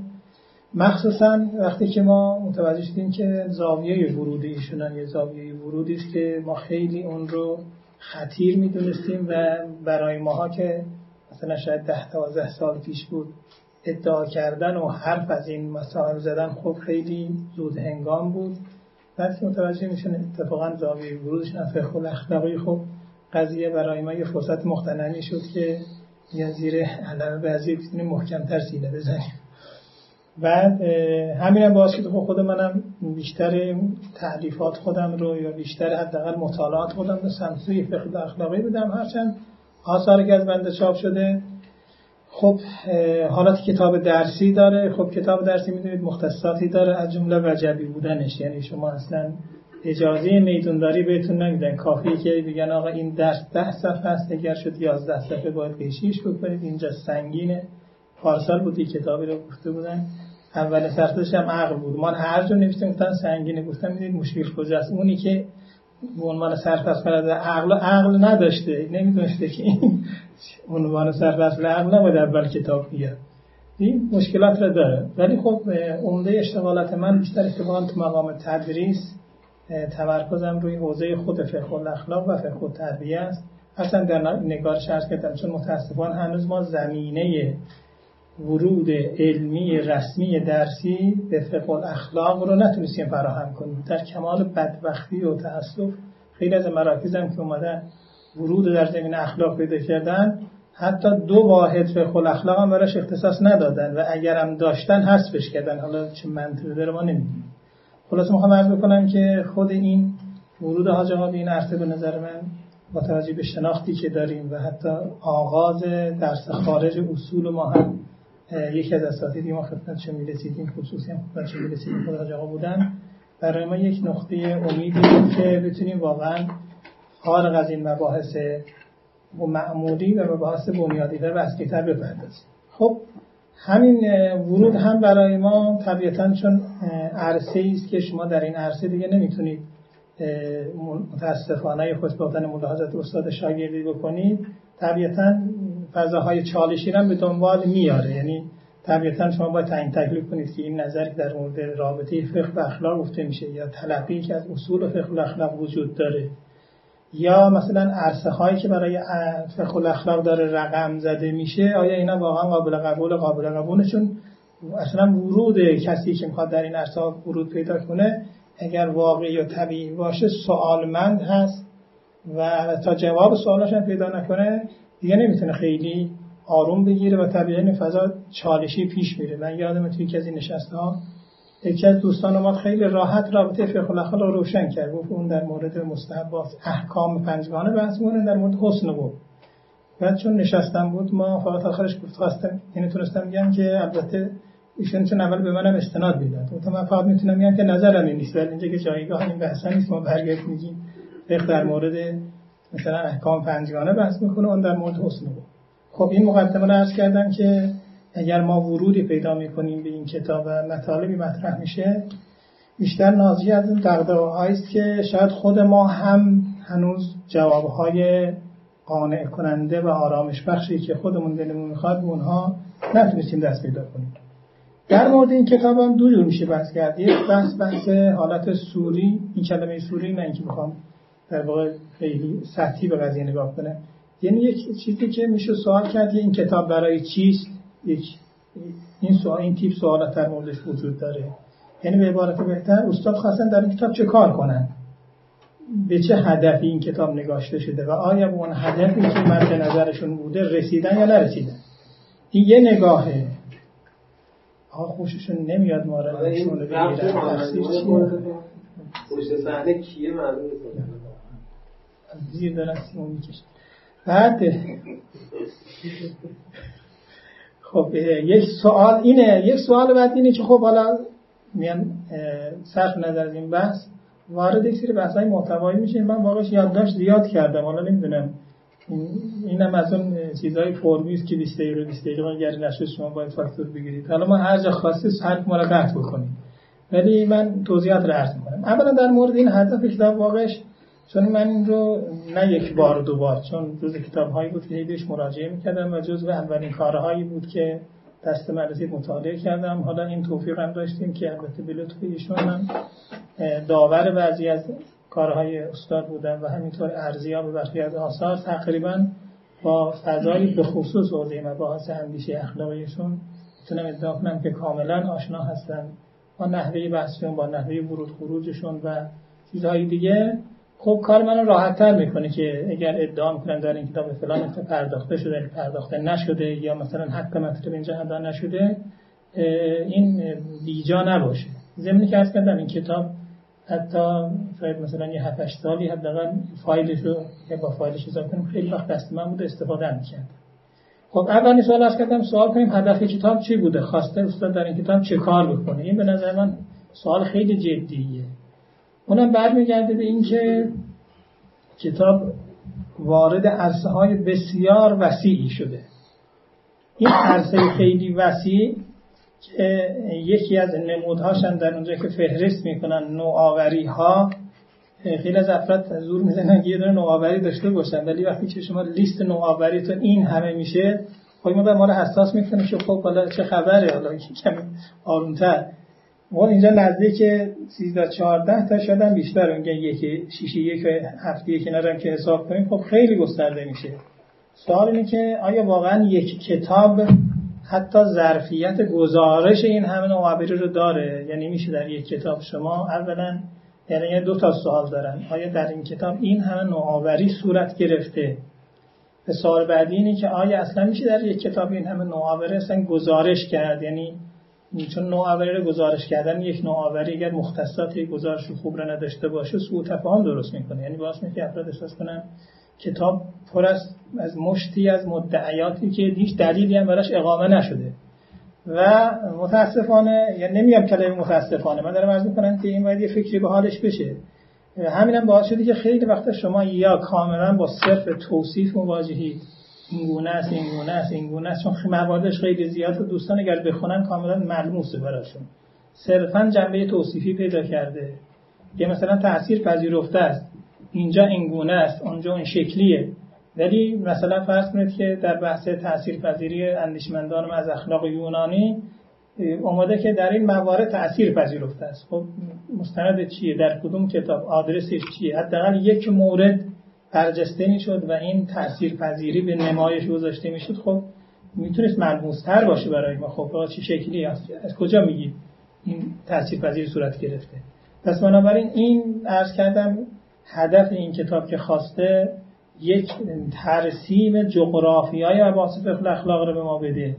Speaker 4: مخصوصا وقتی که ما متوجه شدیم که زاویه ورود ایشون یه زاویه ورودی است که ما خیلی اون رو خطیر می‌دونستیم و برای ماها که مثلا شاید ده دوازده سال پیش بود ادعا کردن و حرف از این مسائل زدن خب خیلی زود هنگام بود. بعد که متوجه میشن اتفاقا زاویه ورودش فقه الاخلاقی، خب قضیه برای ما یه فرصت مختنمی شد که یه زیر علم بعضی بتونیم محکم‌تر سینه بزنیم. بعد همین هم باعث شد خب خود منم بیشتر تألیفات خودم رو یا بیشتر حداقل مطالعات خودم رو سمت فقه الاخلاقی بدم، هرچند آثاری که از بنده چاپ شده خب حالت کتاب درسی داره. خب کتاب درسی میدونید مختصاتی داره، از جمله وجبی بودنش، یعنی شما اصلا اجازه میدونداری بهتون نمیدن، کافیه که بگن آقا این درس ده صفحه است، اگر شد یازده صفحه باید پیشیش بکنید، اینجا سنگینه. پارسال بودی کتابی رو گفته بودن، اول سرتش هم عقل بود، من هر جا نوشته گفتن سنگینه، گفتم میدید مشکل کجاست؟ اونی که عنوان سرفصل کرده عقل عقل نداشته، نمیدونسته که این عنوان سرفصل عقل نباید اول کتاب بیاد. این مشکلات رو داره. ولی خب عمده اشتغالات من بیشتر اتفاقا تو مقام تدریس، تمرکزم روی حوزه خود فقه الاخلاق و فقه التربیه است. اصلا در نگارش عرض کردم چون متاسفانه هنوز ما زمینه ورود علمی رسمی درسی به فقه الاخلاق رو نتونستیم فراهم کنیم. در کمال بدبختی و تأسف خیلی از مراکز هم که اومدن ورود در زمینه اخلاق پیدا کردن حتی دو واحد فقه الاخلاق هم براش اختصاص ندادن و اگر هم داشتن حذفش کردن. حالا چه منطقی داره ما نمیدونیم. خلاصه میخوام عرض بکنم که خود این ورود حاج آقا به این عرصه به نظر من با توجه به شناختی که داریم و حتی آغاز درس خارج اصول ما هم یکی از اساتیدی ما خدمتشون میرسیدیم، خصوصی هم خدمتشون میرسیدیم خود حاج آقا بودن، برای ما یک نقطه امیدی بود که بتونیم واقعا فارغ از این مباحث و معمولی و مباحث بنیادی‌تر و اصلی‌تر بپردازیم. خب همین ورود هم برای ما طبیعتاً چون عرصه‌ای است که شما در این عرصه دیگه نمیتونید متاسفانه خوشبختانه ملاحظات استاد شاگردی بکنید، طبیعتاً فضاهای چالشی را به دنبال میاره. یعنی طبیعتاً شما باید تعیین تکلیف کنید که این نظر که در مورد رابطه فقه و اخلاق گفته میشه یا تلقی که از اصول فقه و اخلاق وجود داره یا مثلا عرصه هایی که برای فقه و اخلاق داره رقم زده میشه، آیا اینا واقعا قابل قبول قابل قبوله؟ چون اصلا ورود کسی که میخواد در این عرصه ورود پیدا کنه اگر واقعی و طبیعی باشه سوالمند هست و تا جواب سوالش هم پیدا نکنه دیگه نمیتونه خیلی آروم بگیره و طبیعی این فضا چالشی پیش میره. من یادم توی یکی از این نشست‌ها یکی از دوستان ما خیلی راحت رابطه فقه الاخلاق رو روشن کرد. گفت اون در مورد مستحبات احکام پنجگانه بحث می‌کنه، در مورد حسن بود. بعد چون نشستم بود ما فقط آخرش گفت خواستم یعنی تونستم بگم که البته ایشون چون اول به منم استناد میداد، گفتم من فقط میتونم بگم که نظرم این نیست، ولی اینجا که جایگاه این بحث نیست ما برگرد میگیم فقه در مورد مثلا احکام پنجگانه بحث میکنه، اون در مورد حسن بود. خب این مقدمه رو عرض کردم که اگر ما ورودی پیدا میکنیم به این کتاب و مطالبی مطرح میشه بیشتر ناشی از این دغدغه‌هایی است که شاید خود ما هم هنوز جوابهای قانع کننده و آرامش بخشی که خودمون دلمون میخواد اونها نتونستیم دست پیدا کنیم. در مورد این کتاب هم دو جور میشه بحث کرد. یک بحث بحث حالت سوری، این کلمه سوری نه اینکه میخوام در واقع خیلی سطحی به قضیه نگاه کنم، یعنی یک چیزی که میشه سوال کرد این کتاب برای چیست، یک این سوال این تیپ سوالات در موردش وجود داره. یعنی به عبارت بهتر استاد خواستن در این کتاب چه کار کنن. به چه هدفی این کتاب نگاشته شده و آیا به اون هدفی که مد نظرشون بوده رسیدن یا نرسیدن. این یه نگاهه. آه خوششون نمیاد ما را نشون رو بگیرن. تفسیر چیه؟
Speaker 3: پشت صحنه کیه معلومه
Speaker 4: از زیر دارن سیمون میکشن. بعد خب یک سوال اینه یک سوال بعد اینه که خب حالا میان صرف نظر از این بحث وارد یک سری بحث‌های محتوایی میشه. من واقعا یادداشت زیاد کردم، حالا نمیدونم اینم از اون چیزای فرمی است که بیست دقیقه بیست دقیقه اگر نشه شما باید فاکتور بگیرید. حالا ما هر جا خواستید هر ما را قطع بکنیم، ولی من توضیحات رو عرض می‌کنم. اولا در مورد این هدف کتاب واقعش، چون من این رو نه یک بار دو بار، چون جز کتاب‌هایی بود که بهش مراجعه می‌کردم و جزو اولین کارهایی بود که دست من رسید مطالعه کردم. حالا این توفیق هم داشتیم که البته به لطف ایشون من داور بعضی از کارهای استاد بودم و همینطور ارزیاب برخی از آثار تقریبا با فضایی به خصوص حوزه مباحث اندیشه اخلاقیشون میتونم ادعا کنم که کاملا آشنا هستن با نحوه بحثشون، با نحوه ورود خروجشون و چیزهای دیگه. خب کار منو راحت تر میکنه که اگر ادعا میکنم در این کتاب فلان نکته پرداخته شده پرداخته نشده یا مثلا حق مطلب اینجا ادا نشده این بیجا نباشه. ضمن که عرض کردم این کتاب حتی شاید مثلا یه هفت هشت سالی حداقل فایلشو یا با فایلش اضافه کنیم خیلی وقت دست من بود استفاده می‌کردم. خب اولی سوال عرض کردم سوال کنیم هدف کتاب چی بوده، خواسته استاد در این کتاب چه کار بکنه. این به نظر من سوال خیلی جدیه. اونم برمیگرده به این که کتاب وارد عرصه‌های بسیار وسیعی شده. این عرصه خیلی وسیع که یکی از نمودهاش هم در اونجا که فهرست میکنن نوآوری‌ها، خیلی از افراد زور میزنن که یه دونه نوآوری داشته باشن، ولی وقتی که شما لیست نوآوریتون این همه میشه خب ما به ما رو حساس میکنیم که خب حالا چه خبره، حالا کمی آرومتر. ما اینجا نزدیک سیزده چهارده تا شدن بیشتر، اونجا یکی شیشه یک هفته یک کنارم که حساب کنیم خب خیلی گسترده میشه. سوال اینه که آیا واقعا یک کتاب حتی ظرفیت گزارش این همه نوآوری رو داره؟ یعنی میشه در یک کتاب شما اولا یعنی دو تا سوال دارن، آیا در این کتاب این همه نوآوری صورت گرفته؟ به سوال بعدی اینه که آیا اصلا میشه در یک کتاب این همه نوآوری اصلا گزارش کرد؟ یعنی چون نوآوری رو گزارش کردن یک نوآوری اگر مختصات گزارش خوب رو نداشته باشه سوء تفاهم درست میکنه، یعنی باعث میشه افراد احساس کنن کتاب پر است از مشتی از مدعیاتی که هیچ دلیلی هم براش اقامه نشده. و متاسفانه، یعنی نمیگم کلمه متاسفانه، من دارم عرض میکنم که این باید یه فکری به حالش بشه. همین هم باعث شده که خیلی وقتا شما یا کاملا با صرف توصیف مواجهید، این گونه است این گونه است این گونه است، چون مواردش خیلی زیاد و دوستان اگر بخونن کاملا ملموسه براشون، صرفا جنبه توصیفی پیدا کرده که مثلا تأثیر پذیرفته است، اینجا این گونه است اونجا این شکلیه. ولی مثلا فرض کنید که در بحث تاثیرپذیری اندیشمندان از اخلاق یونانی اومده که در این موارد تأثیر پذیرفته است. خب مستند چیه؟ در کدوم کتاب؟ آدرسش چیه؟ حداقل یک مورد برجسته میشد و این تأثیرپذیری به نمایش گذاشته میشد. خب میتونست ملموس‌تر باشه برای ما. خب چه شکلی است؟ از کجا میگید این تأثیرپذیری صورت گرفته؟ پس بنابراین این عرض کردم هدف این کتاب که خواسته یک ترسیم جغرافیایی مباحث فقه اخلاق رو به ما بده،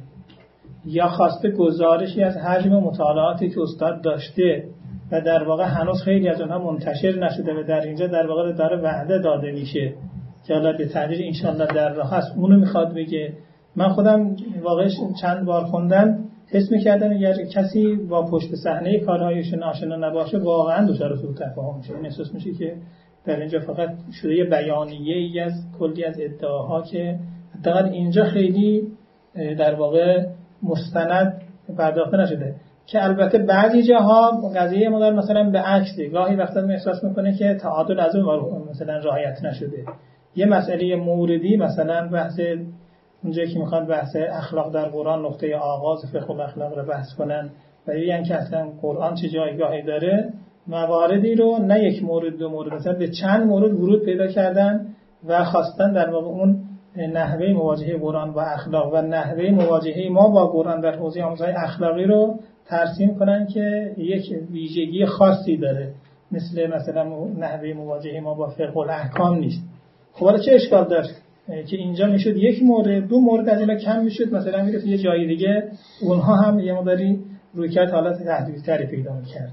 Speaker 4: یا خواسته گزارشی از حجم مطالعاتی که استاد داشته و در واقع هنوز خیلی از اونها منتشر نشده و در اینجا در واقع داره وعده داده میشه که حالا به تدریج انشالله در راه هست، اونو میخواد بگه. من خودم واقعا چند بار خوندم حس میکردم اگر کسی با پشت صحنه کارهایشون آشنا نباشه واقعا دچار سوء تفاهم میشه. این احساس میشه که در اینجا فقط شده یه بیانیه ای از کلی از ادعاها که حداقل اینجا خیلی در واقع مستند پرداخته نشده، که البته بعضی جاها قضیه مدار مثلا به عکسه، گاهی وقتا احساس میکنه که تعادل از اون مثلا رعایت نشده. یه مسئله موردی مثلا بحث اونجایی که میخوان بحث اخلاق در قرآن نقطه آغاز فقه الاخلاق رو بحث کنن و یعنی که اصلا قرآن چه جایگاهی داره، مواردی رو نه یک مورد دو مورد مثلا به چند مورد ورود پیدا کردن و خواستن در واقع اون نحوه مواجهه قرآن و اخلاق و نحوه مواجهه ما با قرآن در حوزه آموزش اخلاقی رو ترسیم کنن که یک ویژگی خاصی داره. مثل مثلا نحوه مواجهه ما با فقه الاحکام نیست. خب حالا چه اشکال داشت که اینجا میشد یک مورد، دو مورد از اینا کم میشد، مثلا میرفت یه جای دیگه اونها هم یه مقداری رویکرد حالت تحدیدتری پیدا میکرد.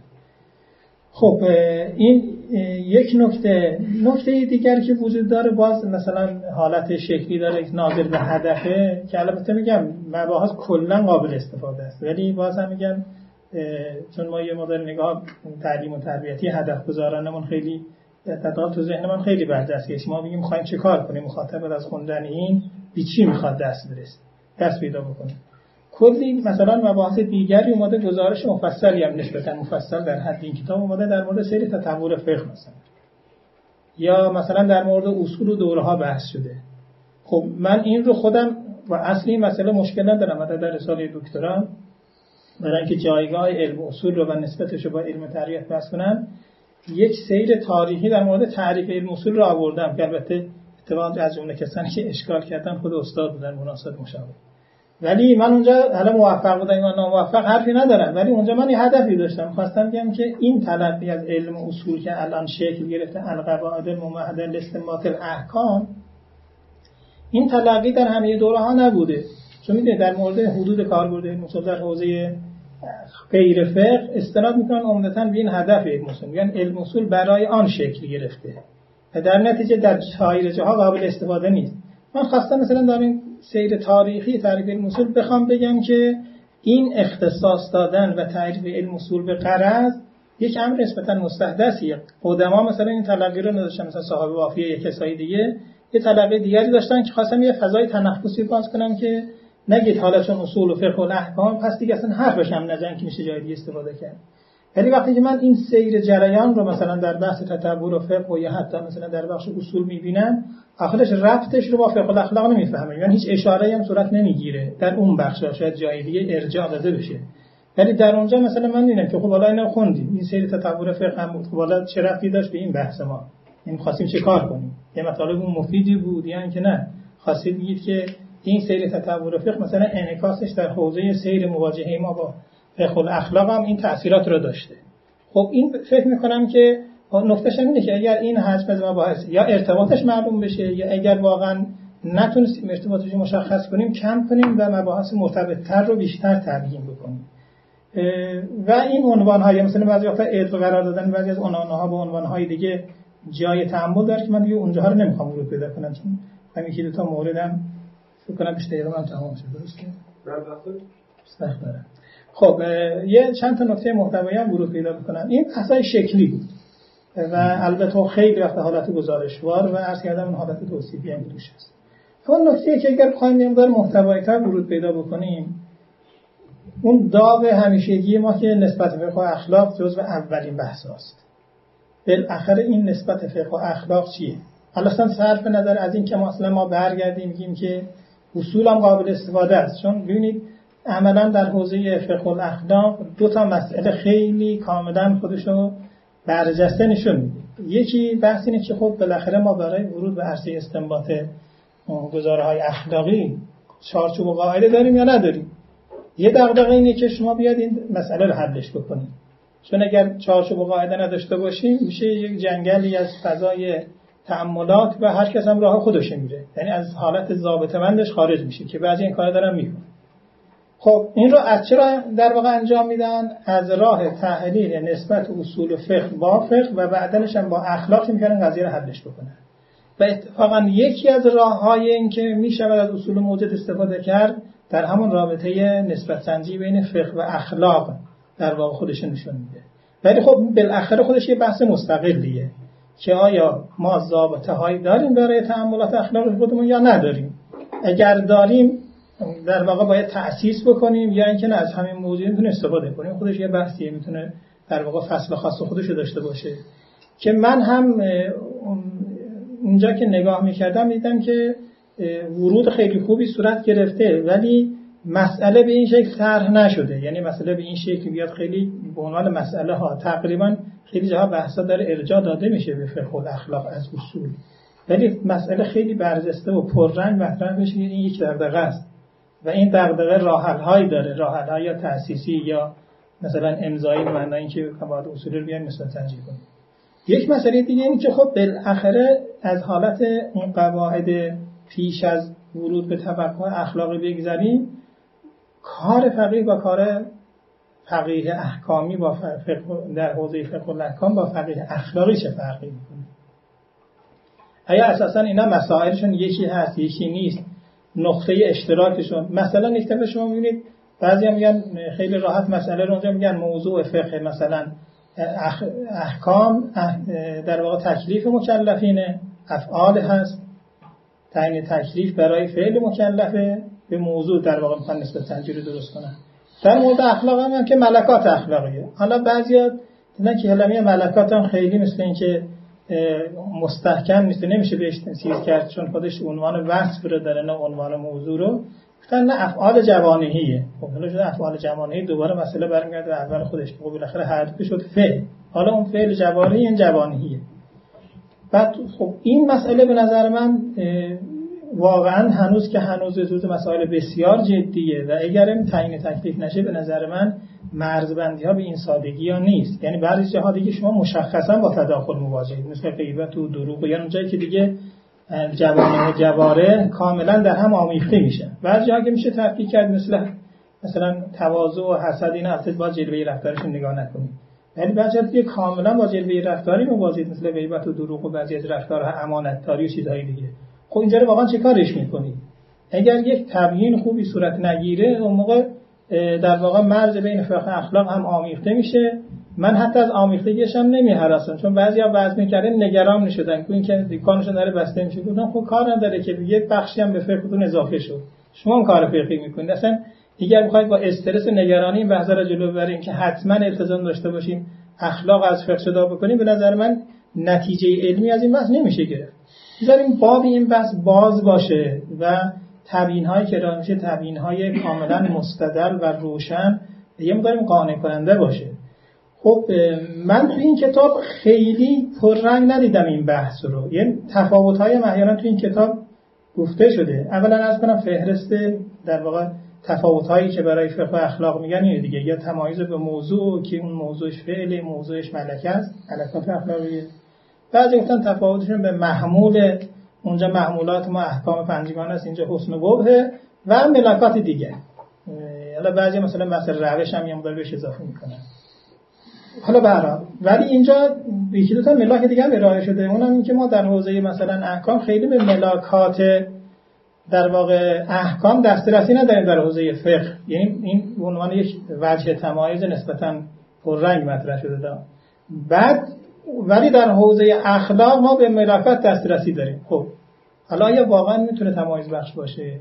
Speaker 4: خب این یک نکته. نکته دیگر که وجود داره باز مثلا حالت شکلی داره ناظر به هدفه، که البته میگم مباحث کلا قابل استفاده است، ولی باز هم میگم چون ما یه مدل نگاه تعلیم و تربیتی هدف گذارانمون خیلی تداعی تو ذهن من خیلی برجسته است. ما میگیم می‌خوایم چه کار کنیم، مخاطب از خوندن این به چی میخواد دست برسه، دست پیدا بکنه. کلی مثلا مباحث دیگری اومده گزارش مفصلی هم نسبتا مفصل در حد این کتاب اومده در مورد سیر تطور فقه مثلا، یا مثلا در مورد اصول و دوره‌ها بحث شده. خب من این رو خودم و اصلی مسئله مشکل ندارم، مثلا در رساله دکترا برای اینکه جایگاه علم اصول رو و نسبتش رو با علم تربیت بحث کنم، یک سیر تاریخی در مورد تعریف علم اصول رو آوردم که البته اتفاقا از جمله کسانی که اشکال کردن خود استاد بودن مناسب مشابه. ولی من اونجا حالا موفق بودم یا ناموفق حرفی ندارم، ولی اونجا من یه هدفی داشتم، خواستم بگم که این تلقی از علم اصول که الان شکل گرفته القواعد الممهده لاستنباط الاحکام، این تلقی در همه دوره‌ها نبوده. چون میدونید در مورد حدود کاربرد علم اصول در حوزه غیر فقه استناد میکنن عمدتاً به این هدف علم اصول، میگن علم اصول برای آن شکل گرفته و در نتیجه در سایر جاها قابل استفاده نیست. من خواستم مثلا در این سیر تاریخی تعریف علم اصول بخوام بگم که این اختصاص دادن و تعریف علم اصول به غرض یک امر نسبتاً مستحدثیه. قدما مثلا این تلقی رو نداشتن، مثلا صاحب وافیه یک کسای دیگه یه تلقی دیگری داشتن که خواستم یه فضای تنفسی باز کنم که نگید حالا چون اصول و فقه و احکام پس دیگه اصلا حرفش هم نزن که میشه جای دیگه استفاده کرد. ولی وقتی که من این سیر جریان رو مثلا در بحث تطور و فقه و یا حتی مثلا در بخش اصول میبینم، آخرش ربطش رو با فقه و اخلاق نمیفهمم، یعنی هیچ اشاره‌ای هم صورت نمیگیره در اون بخش، شاید جای دیگه ارجاع داده بشه. ولی در اونجا مثلا من میبینم که خب حالا اینا خوندیم، این سیر تطور فقه هم خب حالا چه ربطی داشت به این بحث ما؟ این خواستیم چه کار کنیم؟ یه مطالب اون مفیدی بود یا اینکه نه خواستید بگید که این سیر تطور فقه مثلا انعکاسش در حوزه سیر مواجهه ما با فقه و اخلاق هم این تأثیرات رو داشته. خب این فکر میکنم که نکتهش اینه که اگر این حجم از مباحث یا ارتباطش معلوم بشه یا اگر واقعا نتونستیم ارتباطش مشخص کنیم کم کنیم و مباحث مرتبط‌تر رو بیشتر تبیین بکنیم. و این عنوان‌های مثلا بعضی وقتا علم قرار دادن بعضی از عنوان‌ها به عنوان‌های دیگه جای تأمل داره که من دیگه اونجاها رو نمیخوام ورود پیدا کنم، چون همین که دو تا موردم فکر کنم بیشتر دقیقه من تمام شد. درسته؟ سخت داره. خب یه چند تا نکته محتوایی هم ورود پیدا بکنم. این بحثای شکلی بود و البته خیلی وقت حالت گزارشوار و عرض کردم اون حالت توصیفی هم توش هست. اون نکته که اگر بخوایم یه مقدار محتوایی‌تر ورود پیدا بکنیم، اون داغ همیشگی ما که نسبت به فقه و اخلاق جزو اولین بحث است. بالاخره این نسبت فقه و اخلاق چیه؟ اصلا صرف نظر از این که ما اصلا ما برگردیم میگیم که اصول هم قابل استفاده است، چون ببینید عملا در حوزه فقه و اخلاق دو تا مسئله خیلی کاملا خودشو برجسته نشون میده. یکی بحث اینه که خب بالاخره ما برای ورود به عرصه استنباط گزاره‌های اخلاقی چارچوب و قاعده داریم یا نداریم. یه دغدغه اینه که شما بیاد این مسئله رو حلش بکنید، چون اگر چارچوب و قاعده نداشته باشیم میشه یک جنگلی از فضای تأملات و هر کس هم راه خودش میره، یعنی از حالت ضابطه‌مندش خارج میشه که بعضی این کارا دارن میکنن. خب این رو از چرا در واقع انجام میدن؟ از راه تحلیل نسبت اصول فقه با فقه و بعدنش هم با اخلاق میکنن قضیه رو حلش بکنن. و اتفاقا یکی از راه‌های این که میشود از اصول موجود استفاده کرد در همون رابطه نسبت سنجی بین فقه و اخلاق در واقع خودش نشون میده. ولی خب بالاخره خودش یه بحث مستقلیه که آیا ما ضابطه‌هایی داریم برای تأملات اخلاقی خودمون یا نداریم. اگر داریم در واقع باید تأسیس بکنیم یا اینکه نه از همین موضوع میتونه استفاده کنیم. خودش یه بحثیه، میتونه در واقع فصل خاص خودش داشته باشه که من هم اونجا که نگاه میکردم دیدم که ورود خیلی خوبی صورت گرفته، ولی مسئله به این شکل طرح نشده. یعنی مسئله به این شکل بیاد خیلی به عنوان مسئله ها تقریبا خیلی جاها بحثا داره ارجاع داده میشه به فقه و اخلاق از اصول، ولی مسئله خیلی برجسته و پررنگ مطرح بشه. این یک دغدغه است و این دغدغه راه حل هایی داره، راه حل های یا تأسیسی یا مثلا امضایی به معنی اینکه باید اصول رو بیان مثلا تنظیم کنیم. یک مسئله دیگه اینه که خب بالاخره از حالت اون قواعد پیش از ورود به تفقه اخلاقی بگذریم، کار فقیه با کار فقیه احکامی با فقه در حوزه فقه الاحکام با فقیه اخلاقی چه فرقی میکنه؟ آیا اساسا اینا مسائلشون یکی هست یکی نیست؟ نقطه اشتراکشون مثلا نکته شما میبینید بعضیا میگن خیلی راحت مسئله رو اونجا میگن موضوع فقه مثلا احکام در واقع تکلیف مکلفینه، افعال هست، تعیین تکلیف برای فعل مکلفه، به موضوع در واقع میخوان نسبت تنجیری درست کنن. در مورد اخلاق هم, هم که ملکات اخلاقیه. حالا بعضیا دیدن که کلمه ملکات هم خیلی مثل این که مستحکم نیست، نمیشه بهش چیز کرد چون خودش عنوان وصف رو داره نه عنوان موضوع رو. گفتن نه افعال جوانحیه. خب حالا شده افعال جوانحی دوباره مسئله برمیگرده به اول خودش که خب بالاخره هر دو شد فعل. حالا اون فعل جوانحی این جوانحیه. بعد خب این مسئله به نظر من واقعا هنوز که هنوز روز مسائل بسیار جدیه و اگر این تعیین تکلیف نشه به نظر من مرزبندی ها به این سادگی ها نیست. یعنی بعضی جاها دیگه شما مشخصا با تداخل مواجهید، مثل غیبت و دروغ، یعنی اونجایی که دیگه جوانه و جواره کاملا در هم آمیخته میشن. بعضی جاها که میشه تفکیک کرد مثل مثلا تواضع و حسد، اینا اصلا با جلوه رفتارشون نگاه نکنید. یعنی بعضی جاها دیگه کاملا با جلوه رفتاری مواجهید، مثل غیبت و دروغ و بعضی از رفتارها امانتداری و چیزهای دیگه. خب اینجا رو واقعا چه کارش میکنید؟ اگر یک تبیین خوبی صورت نگیره اون موقع در واقع مرز بین فقه اخلاق هم آمیخته میشه. من حتی از آمیختگیش هم نمیهراسم، چون بعضیا وزن میکردن نگران میشدن که این که دکانشون داره بسته میشه. گفتم خب کار نداره که یه بخشی هم به فقهتون اضافه شد، شما هم کار فقهی میکنید. اصلا دیگه میخواید با استرس و نگرانی این بحثا رو جلو ببرین که حتما التزام داشته باشیم اخلاق از فقه جدا بکنیم. به نظر من نتیجه علمی از این بحث نمیشه گرفت. بذاریم باب این بحث باز باشه و تبیین‌هایی که ارائه میشه تبیین‌های کاملا مستدل و روشن، یه مقدار قانع کننده باشه. خب من تو این کتاب خیلی پررنگ ندیدم این بحث رو. یعنی تفاوت‌های احیانا تو این کتاب گفته شده. اولا از کنم فهرست در واقع تفاوت‌هایی که برای فقه و اخلاق میگن اینه دیگه، یا تمایز به موضوع که اون موضوعش فعل، موضوعش ملکه است، ملکات اخلاقیه. بعضی گفتن تفاوتشون به محمول، اونجا محمولات ما احکام پنجگانه است، اینجا حسن و قبح و ملکات دیگه. حالا بعضی مثلا مثلا روش هم یه مقدار بهش اضافه میکنن. حالا برام ولی اینجا یکی دو تا ملاک دیگه هم ارائه شده. اونم این که ما در حوزه مثلا احکام خیلی به ملاکات در واقع احکام دسترسی نداریم در حوزه فقه. یعنی این عنوان یک وجه تمایز نسبتا پررنگ مطرح شده دا. بعد ولی در حوزه اخلاق ما به ملاکات دسترسی داریم. خب حالا آیا واقعا میتونه تمایز بخش باشه؟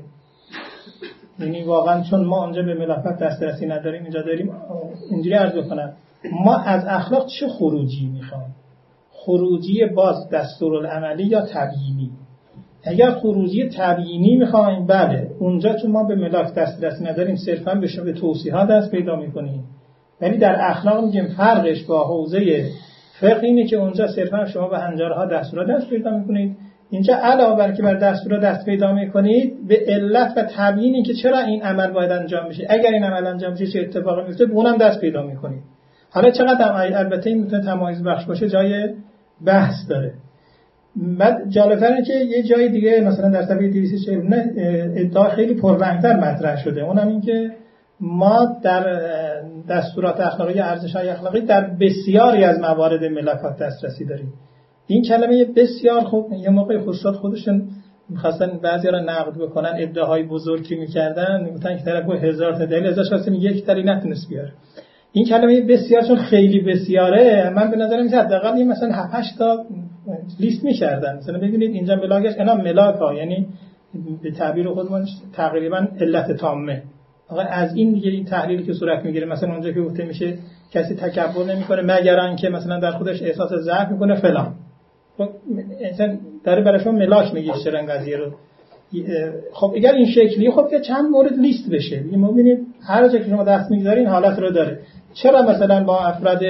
Speaker 4: یعنی واقعا چون ما اونجا به ملاکات دسترسی نداریم اینجا داریم. اینجوری عرض کنم ما از اخلاق چه خروجی میخوایم؟ خروجی باز دستورالعملی یا تبیینی؟ اگر خروجی تبیینی میخوایم بله، اونجا چون ما به ملاک دسترسی نداریم صرفا به شبه توصیحات دست پیدا میکنیم. ولی در اخلاق میگیم فرقش با حوزه فقه اینه که اونجا صرفا شما به هنجارها دستورات دست پیدا میکنید، اینجا علاوه بر که بر دستورات دست پیدا میکنید به علت و تبیینی که چرا این عمل باید انجام بشه، اگر این عمل انجام بشه چه اتفاقی میفته، به اونم دست پیدا میکنید. حالا چقدر البته این میتونه تمایز بخش باشه جای بحث داره. بعد جالب‌تر اینه که یه جای دیگه مثلا در صفحه دویست و چهل و نه ادعا خیلی پررنگ‌تر مطرح شده، اونم این که ما در دستورات اخلاقی ارزش‌های اخلاقی در بسیاری از موارد ملاکات دسترسی داریم. این کلمه بسیار خوب یه موقع خصوصات خودشون می‌خواستن بعضیا رو نقد بکنن، ادعاهای بزرگی می‌کردن، میگفتن که طرف هزار تا دلیل ازش واسه یک دلیل نتونست بیاره. این کلمه بسیار چون خیلی بسیاره، من به نظر میاد حداقل این مثلا هفت هشت تا لیست می‌کردن. مثلا ببینید اینجا ملاکش اینا ملاکا، یعنی به تعبیر خودمون تقریبا علت تامه. آقا از این دیگه این تحلیلی که صورت میگیره، مثلا اونجا که گفته میشه کسی تکبر نمیکنه مگر اینکه مثلا در خودش احساس ضعف میکنه فلان. خب انسان داره برای شما ملاک میگه چرا این قضیه رو. خب اگر این شکلی خب که چند مورد لیست بشه. میبینید هر جا که شما دست میذارین حالت رو داره. چرا مثلا با افراد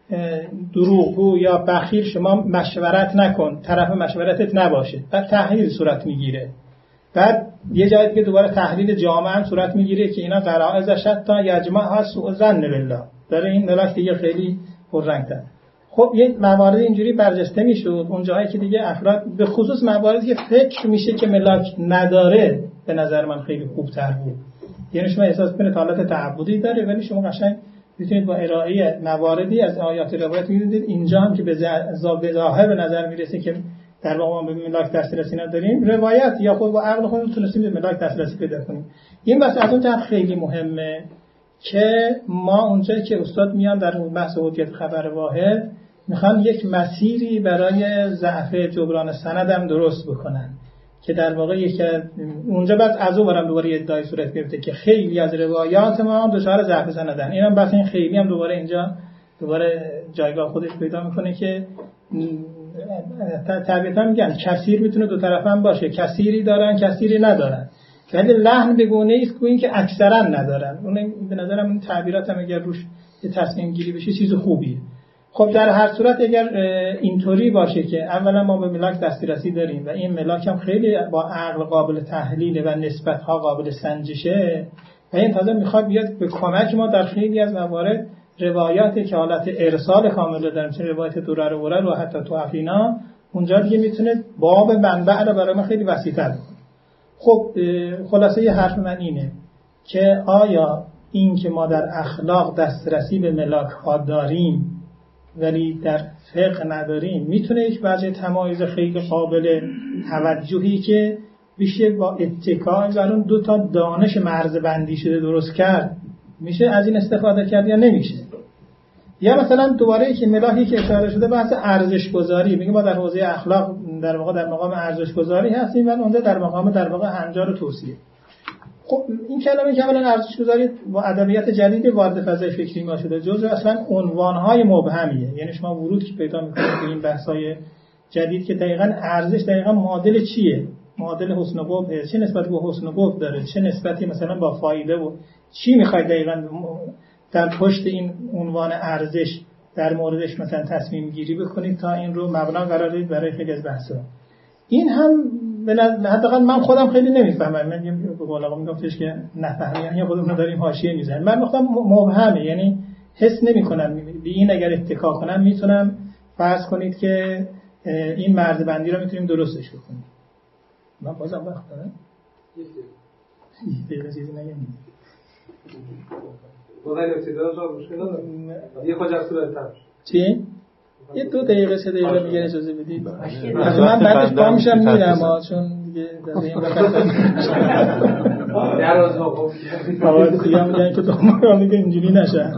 Speaker 4: دروغگو یا بخیل شما مشورت نکن، طرف مشورتت نباشه، بعد تحلیل صورت میگیره. بعد یه جایی که دوباره تحلیل جامع هم صورت میگیره که اینا قرائز شتا یجمع ها سوء ظن بالله. داره این ملاک دیگه خیلی پررنگ‌تر. خب یه موارد اینجوری برجسته میشد، اون جایی که دیگه افراد به خصوص مواردی که فکر میشه که ملاک نداره به نظر من خیلی خوبتر بود. یعنی شما احساس کنید حالت تعبدی داره ولی شما قشنگ میتونید با ارائه مواردی از آیات روایت میدونید اینجا هم که به ظاهر به نظر میرسه که در واقع ما به ملاک دسترسی نداریم، روایت یا خود با عقل خودمون تونستیم به ملاک دسترسی پیدا کنیم. این بحث از اون طرف خیلی مهمه که ما اونجایی که استاد میان در بحث حجیت خبر واحد میخوان یک مسیری برای ضعف جبران سند هم درست بکنن که در واقع یک اونجا بعد از اون برام دوباره ادعای صورت گرفته که خیلی از روایات ما دچار ضعف سندن. اینم بحث این خیلی هم دوباره اینجا دوباره جایگاه خودش پیدا میکنه که طبیعتا میگن کثیر میتونه دو طرفه هم باشه، کثیری دارن کثیری ندارن، ولی لحن به گونه است که این که اکثرا ندارن. اون به نظرم این تعبیرات هم اگر روش تصمیم گیری بشه چیز خوبیه. خب در هر صورت اگر اینطوری باشه که اولا ما به ملاک دسترسی داریم و این ملاک هم خیلی با عقل قابل تحلیل و نسبت‌ها قابل سنجشه و این تازه میخواد بیاد به کمک ما در خیلی از موارد روایاتی که حالت ارسال کامل داریم، چه روایت دورر و ورر و حتی تو افینا، اونجا دیگه میتونه باب منبع رو برای ما خیلی وسیع‌تر کنه. خب خلاصه یه حرف من اینه که آیا این که ما در اخلاق دسترسی به ملاک ها داریم ولی در فقه نداریم میتونه یک وجه تمایز خیلی قابل توجهی که بشه با اتکای بر اون دو تا دانش مرزبندی شده درست کرد، میشه از این استفاده کرد یا نمیشه؟ یا مثلا دوباره که ملاکی که اشاره شده بحث ارزش گذاری، میگه ما در حوزه اخلاق در واقع در مقام ارزش گذاری هستیم و اونجا در مقام در واقع هنجار و توصیه. خب این کلمه که اولا ارزش گذاری با ادبیات جدید وارد فضای فکری ما شده، جزء اصلا عنوانهای مبهمیه. یعنی شما ورود که پیدا میکنید به این بحث‌های جدید که دقیقاً ارزش دقیقاً معادل چیه؟ معادل حسن و قبح، چه نسبتی با حسن و قبح داره، چه نسبتی مثلا با فایده و چی میخواید دقیقاً در پشت این عنوان ارزش در موردش مثلا تصمیم گیری بکنید تا این رو مبنا قرار بدید برای خیلی از بحث‌ها. این هم حداقل من خودم خیلی نمیفهمم. من به قول آقا میگفتش که نفهمی یعنی خودمون داریم حاشیه میزنیم. من میگفتم مبهمه، یعنی حس نمی‌کنم به این اگر اتکا کنم میتونم فرض کنید که این مرزبندی رو میتونیم درستش بکنیم. من بازم وقت دارم یه چیزی نگم.
Speaker 3: خدای نصیحت رو مشکل نداره. یه خواجه صورت تر.
Speaker 4: چی؟ یه دو دقیقه سه دقیقه میگه اجازه بدید. من بعدش پا میشم میرم ها، چون دیگه در این وقت
Speaker 3: در روز ما
Speaker 4: آقا دیگه میگن که دوم میگه اینجوری نشه.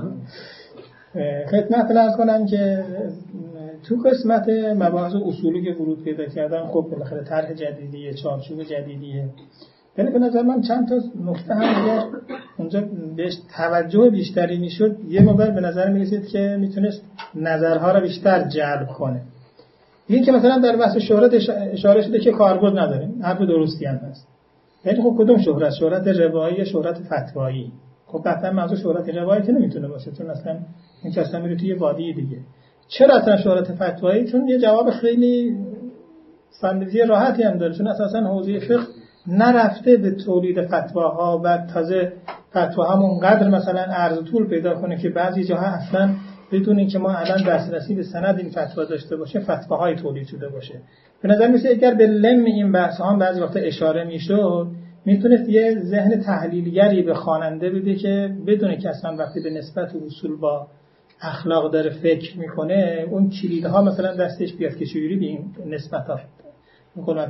Speaker 4: خدمت عرض کنم که تو قسمت مباحث اصولی که ورود پیدا کردن، خب بالاخره طرح جدیدیه، چارچوب جدیدیه، ولی به نظر من چند تا نکته هم اگر اونجا بهش توجه بیشتری میشد یه موقع به نظر میرسید که میتونست نظرها رو بیشتر جلب کنه. این که مثلا در بحث شهرت اشاره شده که کاربرد نداریم، حرف درستی هم هست. یعنی خب کدوم شهرت؟ شهرت روایی یا شهرت فتوایی؟ خب قطعا موضوع شهرت روایی که نمیتونه باشه، چون اصلا این که اصلا میره توی وادی دیگه. چرا اصلا شهرت فتوایی؟ چون یه جواب خیلی ساندویچی راحتی هم داره، چون اساسا حوزه فقه نرفته به تولید فتواها و تازه فتواها اونقدر مثلا عرض طول پیدا کنه که بعضی جاها اصلا بدون اینکه ما الان دسترسی به سند این فتوا داشته باشه فتواهای تولید شده باشه. به نظر میاد اگر به لم این بحث ها بعضی وقتا اشاره میشد میتونست یه ذهن تحلیلگری به خواننده بده که بدونه که اصلا وقتی به نسبت اصول با اخلاق داره فکر میکنه اون کلیدها مثلا دستش بیاد که چجوری به این نسبت‌ها میکنه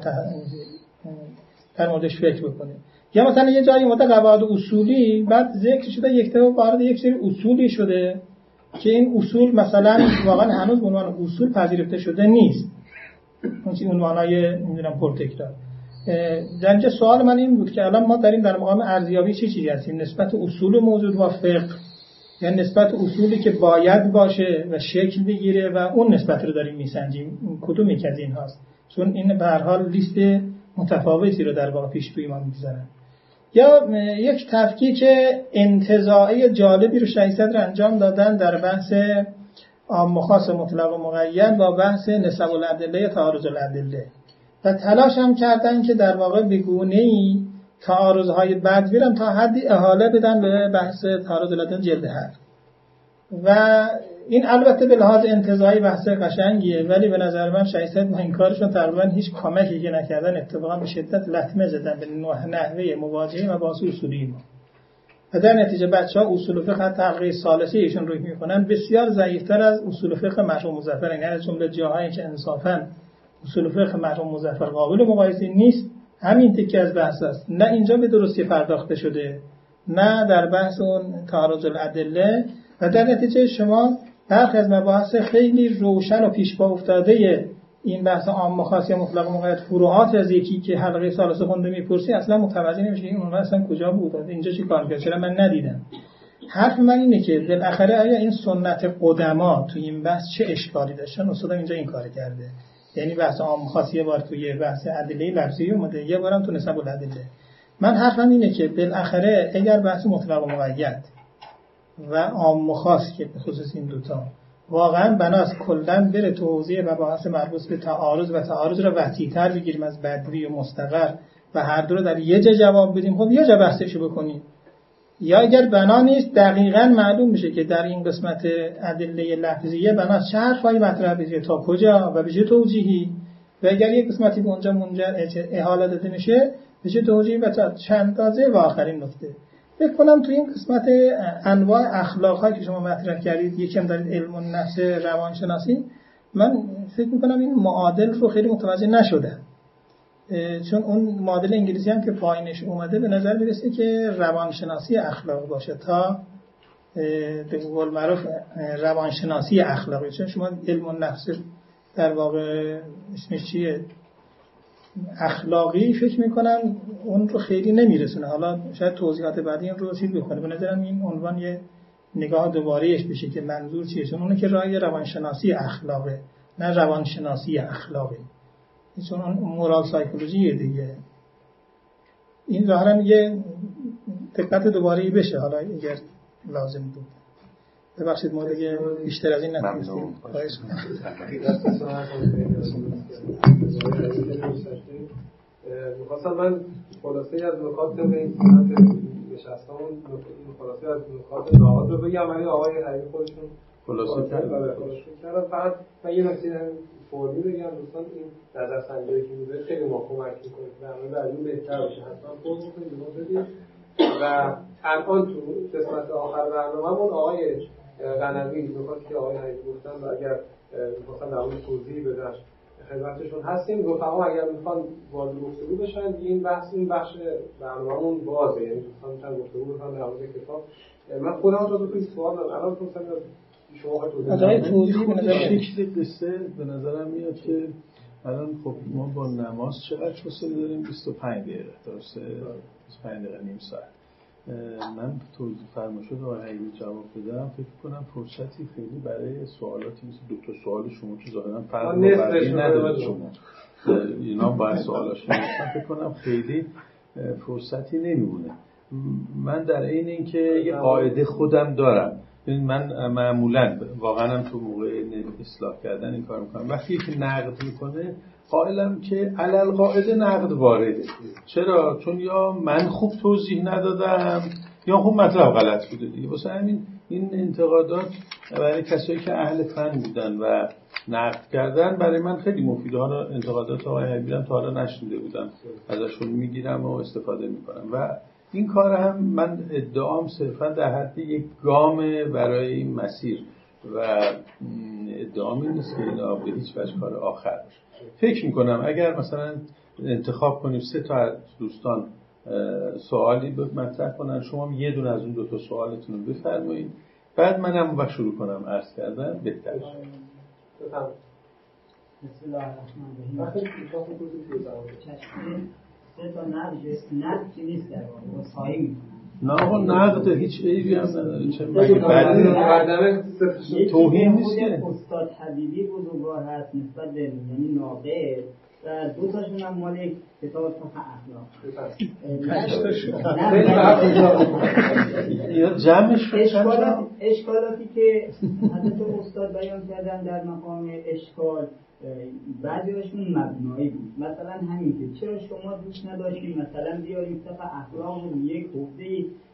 Speaker 4: در موردش فکر بکنه. یا مثلا یه جایی مورد قواعد اصولی بعد ذکر شده یک تا وارد یک سری اصولی شده که این اصول مثلا واقعا هنوز به عنوان اصول پذیرفته شده نیست، اون چیز عنوانای نمیدونم پرتکرار. در اینجا سوال من این بود که الان ما داریم در مقام ارزیابی چه چیزی هستیم؟ نسبت اصول موجود با فقه، یا نسبت اصولی که باید باشه و شکل بگیره و اون نسبت رو داریم میسنجیم؟ کدوم یک از این هاست؟ چون این به هر حال لیست متفاوتی رو در واقع پیش روی ما می‌گذارن. یا یک تفکیک انتزاعی جالبی رو شیخ صدر انجام دادن در بحث عام و خاص مطلق و مقید با بحث نسب الادله تعارض الادله و تلاش هم کردن که در واقع به گونه‌ای تعارض‌های بدوی رو تا حدی احاله بدن به بحث تعارض الادله جلد هفت. و این البته به لحاظ انتزاعی بحث قشنگیه، ولی به نظر من شایسته این کارشون تقریبا هیچ کمکی که نکردن، اتفاقا به شدت لطمه زدن به نحوه مواجهه و بحث اصولی ما. و در نتیجه بچه‌ها اصول فقه حلقه ثالثه ایشون رو میکنن بسیار ضعیف‌تر از اصول فقه مرحوم مظفر، یعنی از جمله جاهایی که انصافاً اصول فقه مرحوم مظفر قابل مقایسه نیست همین تکه از بحث است. نه اینجا به درستی پرداخته شده، نه در بحث اون تعارض الادله، و در نتیجه شما برخی از مباحث خیلی روشن و پیش پا افتاده این بحث عام خاص یا مطلق مقید فروعات از یکی که حلقه ثالثه خونده میپرسی اصلا متوجه نمیشه این اون اصلا کجا بود، اینجا چی کار کرد، چرا من ندیدم. حرف من اینه که بالاخره آیا این سنت قدما تو این بحث چه اشکالی داشتن؟ استاد اینجا این کار کرده، یعنی بحث عام خاص یه بار توی بحث ادله لفظی اومده، یه بارم تو نسب الادله. من حرفم اینه که بالاخره اگر بحث مطلق و مقید و عام خاص که به خصوص این دوتا واقعا بناست کلاً بره توضیح و بحث مربوط به تعارض و تعارض رو وسیع‌تر بگیریم از بدوی و مستقر و هر دو رو در یه جا جواب بدیم، خب یه جا بحثشو بکنیم. یا اگر بنا نیست دقیقاً معلوم میشه که در این قسمت ادله لفظیه بناست چه حرفایی مطرح بشه تا کجا و به چه توجیهی، و اگر یک قسمتی به اونجا منجر احاله داده میشه به چه توجیهی و تا چند اندازه. و آخرین نکته فکر کنم تو این قسمت انواع اخلاق‌هایی که شما مطرح کردید یکم دارید علم النفس روانشناسی، من فکر می‌کنم این معادل رو خیلی متوجه نشدم، چون اون معادل انگلیسی هم که پایینش اومده به نظر میرسه که روانشناسی اخلاق باشه تا به قول معروف روانشناسی اخلاقی، چون شما علم النفس در واقع اسمش چیه اخلاقی فکر میکنم اون رو خیلی نمیرسونه. حالا شاید توضیحات بعدی این رو چیز بکنه. به نظرم این عنوان یه نگاه دوباره‌ایش بشه که منظور چیه، چون اونه که راه روانشناسی اخلاقه نه روانشناسی اخلاقی، چون اون مورال سایکولوژیه دیگه. این ظاهرا یه دقت دوباره‌ای بشه حالا اگر لازم بود. ببخشید ما دیگه بیشتر از این نتونستیم. خواهش
Speaker 3: می‌خواستم من خلاصه از نکات به این سنت نشستمون خلاصه از نکات نهاد رو بگم، ولی آقای حبیبی خودشون
Speaker 2: خلاصه کردن.
Speaker 3: فقط من یه نکته فوری بگم دوستان، این نظرسنجی که می‌ذارید خیلی ما کمک می‌کنه در مورد علوم بهتر بشه، حتما فوق کنید و الان تو قسمت آخر برنامه‌مون آقای قنوی نکاتی که آقای حبیبی گفتن و اگر می‌خواستن در مورد توضیح بدن خدمتشون هستیم. رفقا اگر میخوان وارد گفتگو بشن این بحث این بخش برنامه‌مون بازه، یعنی دوستان میتونن گفتگو بکنن در مورد کتاب. من خودم تا دو تا سوال دارم الان پرسیدم شما
Speaker 2: توضیح توضیح به نظر شکل قصه به نظرم میاد که الان خب ما با نماز چقدر فاصله داریم؟ بیست و پنج دقیقه درسته؟ بیست و پنج دقیقه نیم ساعت. من توضیح فرمایشات آقای حبیبی جواب بدم فکر کنم فرصتی خیلی برای سوالاتی مثل دو تا سوال شما که ظاهرا فرق بردی نداره شما اینا باید سوالاشون فکر کنم خیلی فرصتی نمیمونه. من در این این که یه قاعده خودم دارم، من معمولا واقعا هم تو موقع اصلاح کردن این کار میکنم، وقتی که نقد میکنه قائلم که علل قاعده نقد وارده. چرا؟ چون یا من خوب توضیح ندادم یا خوب مطلب غلط بوده دیگه. واسه همین این انتقادات برای کسایی که اهل فن بودن و نقد کردن برای من خیلی مفیده. ها رو انتقادات آقای حبیبی تا حالا نشنیده بودم، ازشون میگیرم و استفاده میکنم و این کار هم من ادعام صرفا در حد یک گام برای این مسیر و ادعامی نیست که اینا به هیچ وجه کار آخر باشه. فکر میکنم اگر مثلا انتخاب کنیم سه تا از دوستان سوالی مطرح کنن، شما یه دونه از اون دو تا سوالتون رو بفرمایید، بعد منم با شروع کنم عرض کردن بهتر بشه.
Speaker 5: بسم الله الرحمن الرحیم. سه تا نقد نقد چی نیست در واقع سایه میکنن.
Speaker 2: نه آقا نقد هیچ عیبی هم نداره، چه بعد توهین نیست که
Speaker 5: استاد حبیبی بزرگوار هست نسبت به یعنی ناقد و دو تاشون هم مال کتاب فقه اخلاق
Speaker 2: یا جمعش
Speaker 5: اشکالاتی اشکالاتی که حضرت استاد بیان کردن در مقام اشکال بعضی‌هاشون مبنایی بود. مثلا همین که چرا شما دوست نداشتید مثلا بیاریم فقه اخلاق رو یک حوزه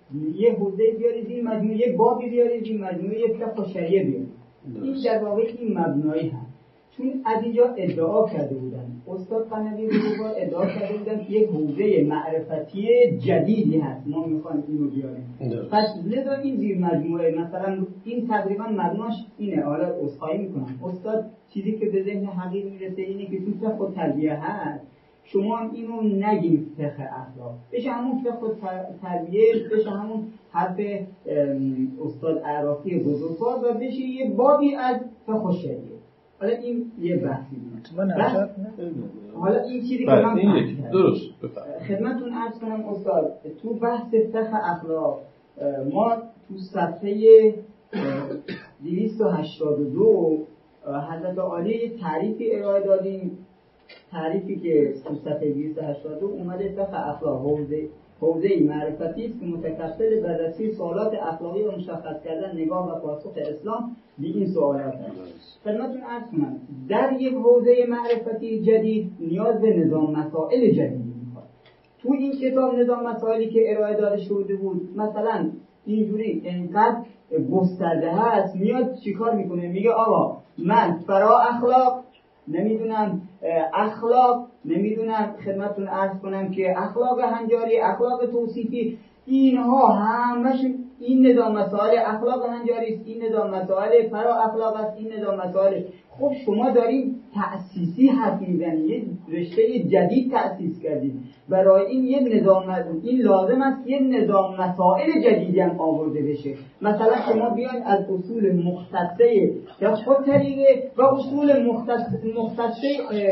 Speaker 5: یه حوزه بیارید این مجموعه، یه بابی بیارید این مجموعه، یه فقه شریعه بیارید. این در واقع این مبنایی هست. چون از اینجا ادعا کرده بودن استاد قنوی بزرگوار ادعا کرده بودن که یک حوزه معرفتی جدیدی هست، ما میخوایم اینو بیاریم. پس لذا این زیر مجموعه مثلا این تقریبا مبناش اینه. حالا عذرخواهی میکنم استاد چیزی که به ذهن حقیر میرسه اینه که تو فقه و تربیه هست، شما اینو نگیم فقه اخلاق، بشه همون فقه و تربیه، بشه همون حرف استاد عراقی بزرگوار و بشه یه بابی از فقه شریعه. حالا این یه بحثی بود. حالا این چیزی که من
Speaker 2: درست
Speaker 5: خدمتتون عرض کنم استاد، تو بحث فقه اخلاق ما تو صفحه دویست و هشتاد و دو حضرت عالی تعریفی ارائه دادیم، تعریفی که تو صفحه دویست و هشتاد و دو اومده فقه اخلاق حوزه حوزه‌ای معرفتی است که متکفل بررسی سوالات اخلاقی و مشخص کردن نگاه و پاسخ اسلام به این سوالات است. خدمتتون عرض کنم در یک حوزه معرفتی جدید نیاز به نظام مسائل جدیدی میخواد. تو این کتاب نظام مسائلی که ارائه داده شده بود مثلا اینجوری اینقدر گسترده هست، میاد چیکار میکنه؟ میگه آقا من فرا اخلاق نمیدونم، اخلاق نمیدونم، خدمتتون عرض کنم که اخلاق هنجاری، اخلاق توصیفی، اینها همش این نظام مسائل اخلاق هنجاری است، این نظام مسائل فرا اخلاق است، این نظام مسائل. خب شما دارین تأسیسی حرف میزنید، یه رشته جدید تأسیس کردید، برای این یه نظام این لازم است یه نظام مسائل جدیدی هم آورده بشه. مثلا شما بیاین از اصول مختصه یا خود طریقه و اصول مختص مختصه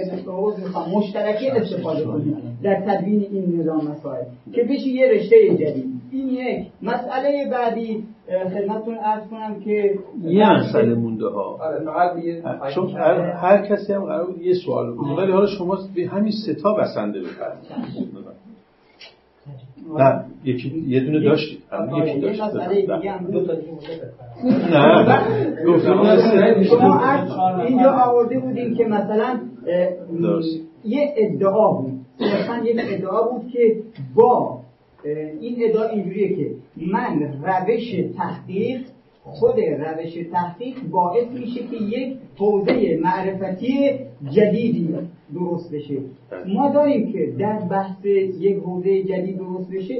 Speaker 5: مشترکی استفاده کنید در تدوین این نظام مسائل که بشه یه رشته جدید. این یک مسئله بعدی خدمتتون عرض کنم که
Speaker 2: یه مسئله مونده ها، چون هر, هر کسی هم قرار بود یه سوال بکنه، ولی حالا شما به همین سه تا بسنده بفرمایید. نه یکی یه دونه داشتید، یکی داشتید.
Speaker 5: مسئله دیگه هم دو تا دیگه
Speaker 2: نه گفتم
Speaker 5: شما اینجا آورده بودیم که مثلا یه ادعا بود، مثلا یک ادعا بود که با این ادعا اینجوریه که من روش تحقیق خود روش تحقیق باعث میشه که یک حوزه معرفتی جدیدی درست بشه. ما داریم که در بحث یک حوزه جدید درست بشه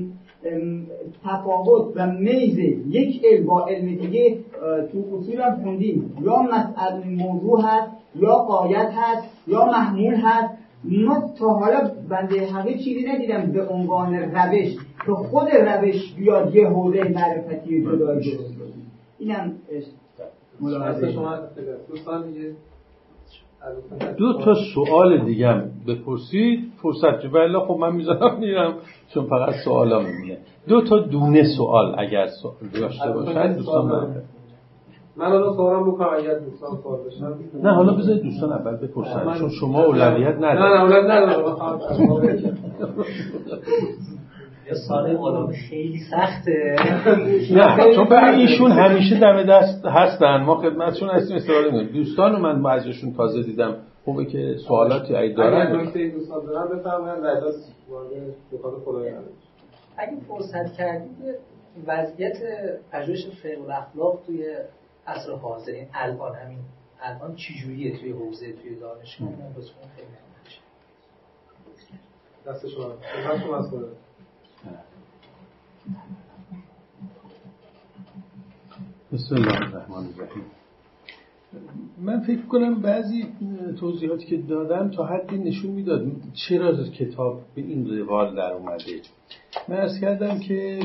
Speaker 5: تفاوت و میز یک علم با علم دیگه تو اصول هم خوندیم، یا مسئله موضوع هست یا قایت هست یا محمول هست. ما تا حالا بنده حقیق چیزی ندیدم به عنوان روش که خود روش بیاد یه حوزه معرفتی جدایی درست کنه. اینم ملاحظه شما.
Speaker 3: دوستان دیگه
Speaker 2: دو تا سوال دیگه هم بپرسید فرصت جو، ولی خب من میذارم میرم چون فقط سوالا میمونه. دو تا دونه سوال اگر سوال داشته باشن دوستان بپرسن.
Speaker 3: من حالا سوالم بکنم اگر دوستان سوال داشتن.
Speaker 2: نه حالا بذارید دوستان اول بپرسن چون شما اولویت ندارید.
Speaker 3: نه نه اولویت ندارم.
Speaker 6: یه سال آدم خیلی سخته.
Speaker 2: نه چون برای ایشون همیشه دم دست هستن، ما خدمتشون هستیم استفاده می‌کنیم. دوستانو من بعضیشون تازه دیدم خوبه که سوالاتی اگه دارن
Speaker 3: اگه نکته دوستان دارن بفرمایید در اساس وارد دکان خدایان.
Speaker 6: اگه فرصت کردید وضعیت پژوهش فقه و اخلاق توی عصر حاضر این الان همین الان چه جوریه توی حوزه توی دانشگاه من بسیار خیلی مهمه.
Speaker 3: دست شما دست شما مسئول.
Speaker 2: بسم الله الرحمن الرحیم. من فکر کنم بعضی توضیحاتی که دادم تا حدی نشون میداد چرا کتاب به این روال در اومده. من عرض کردم که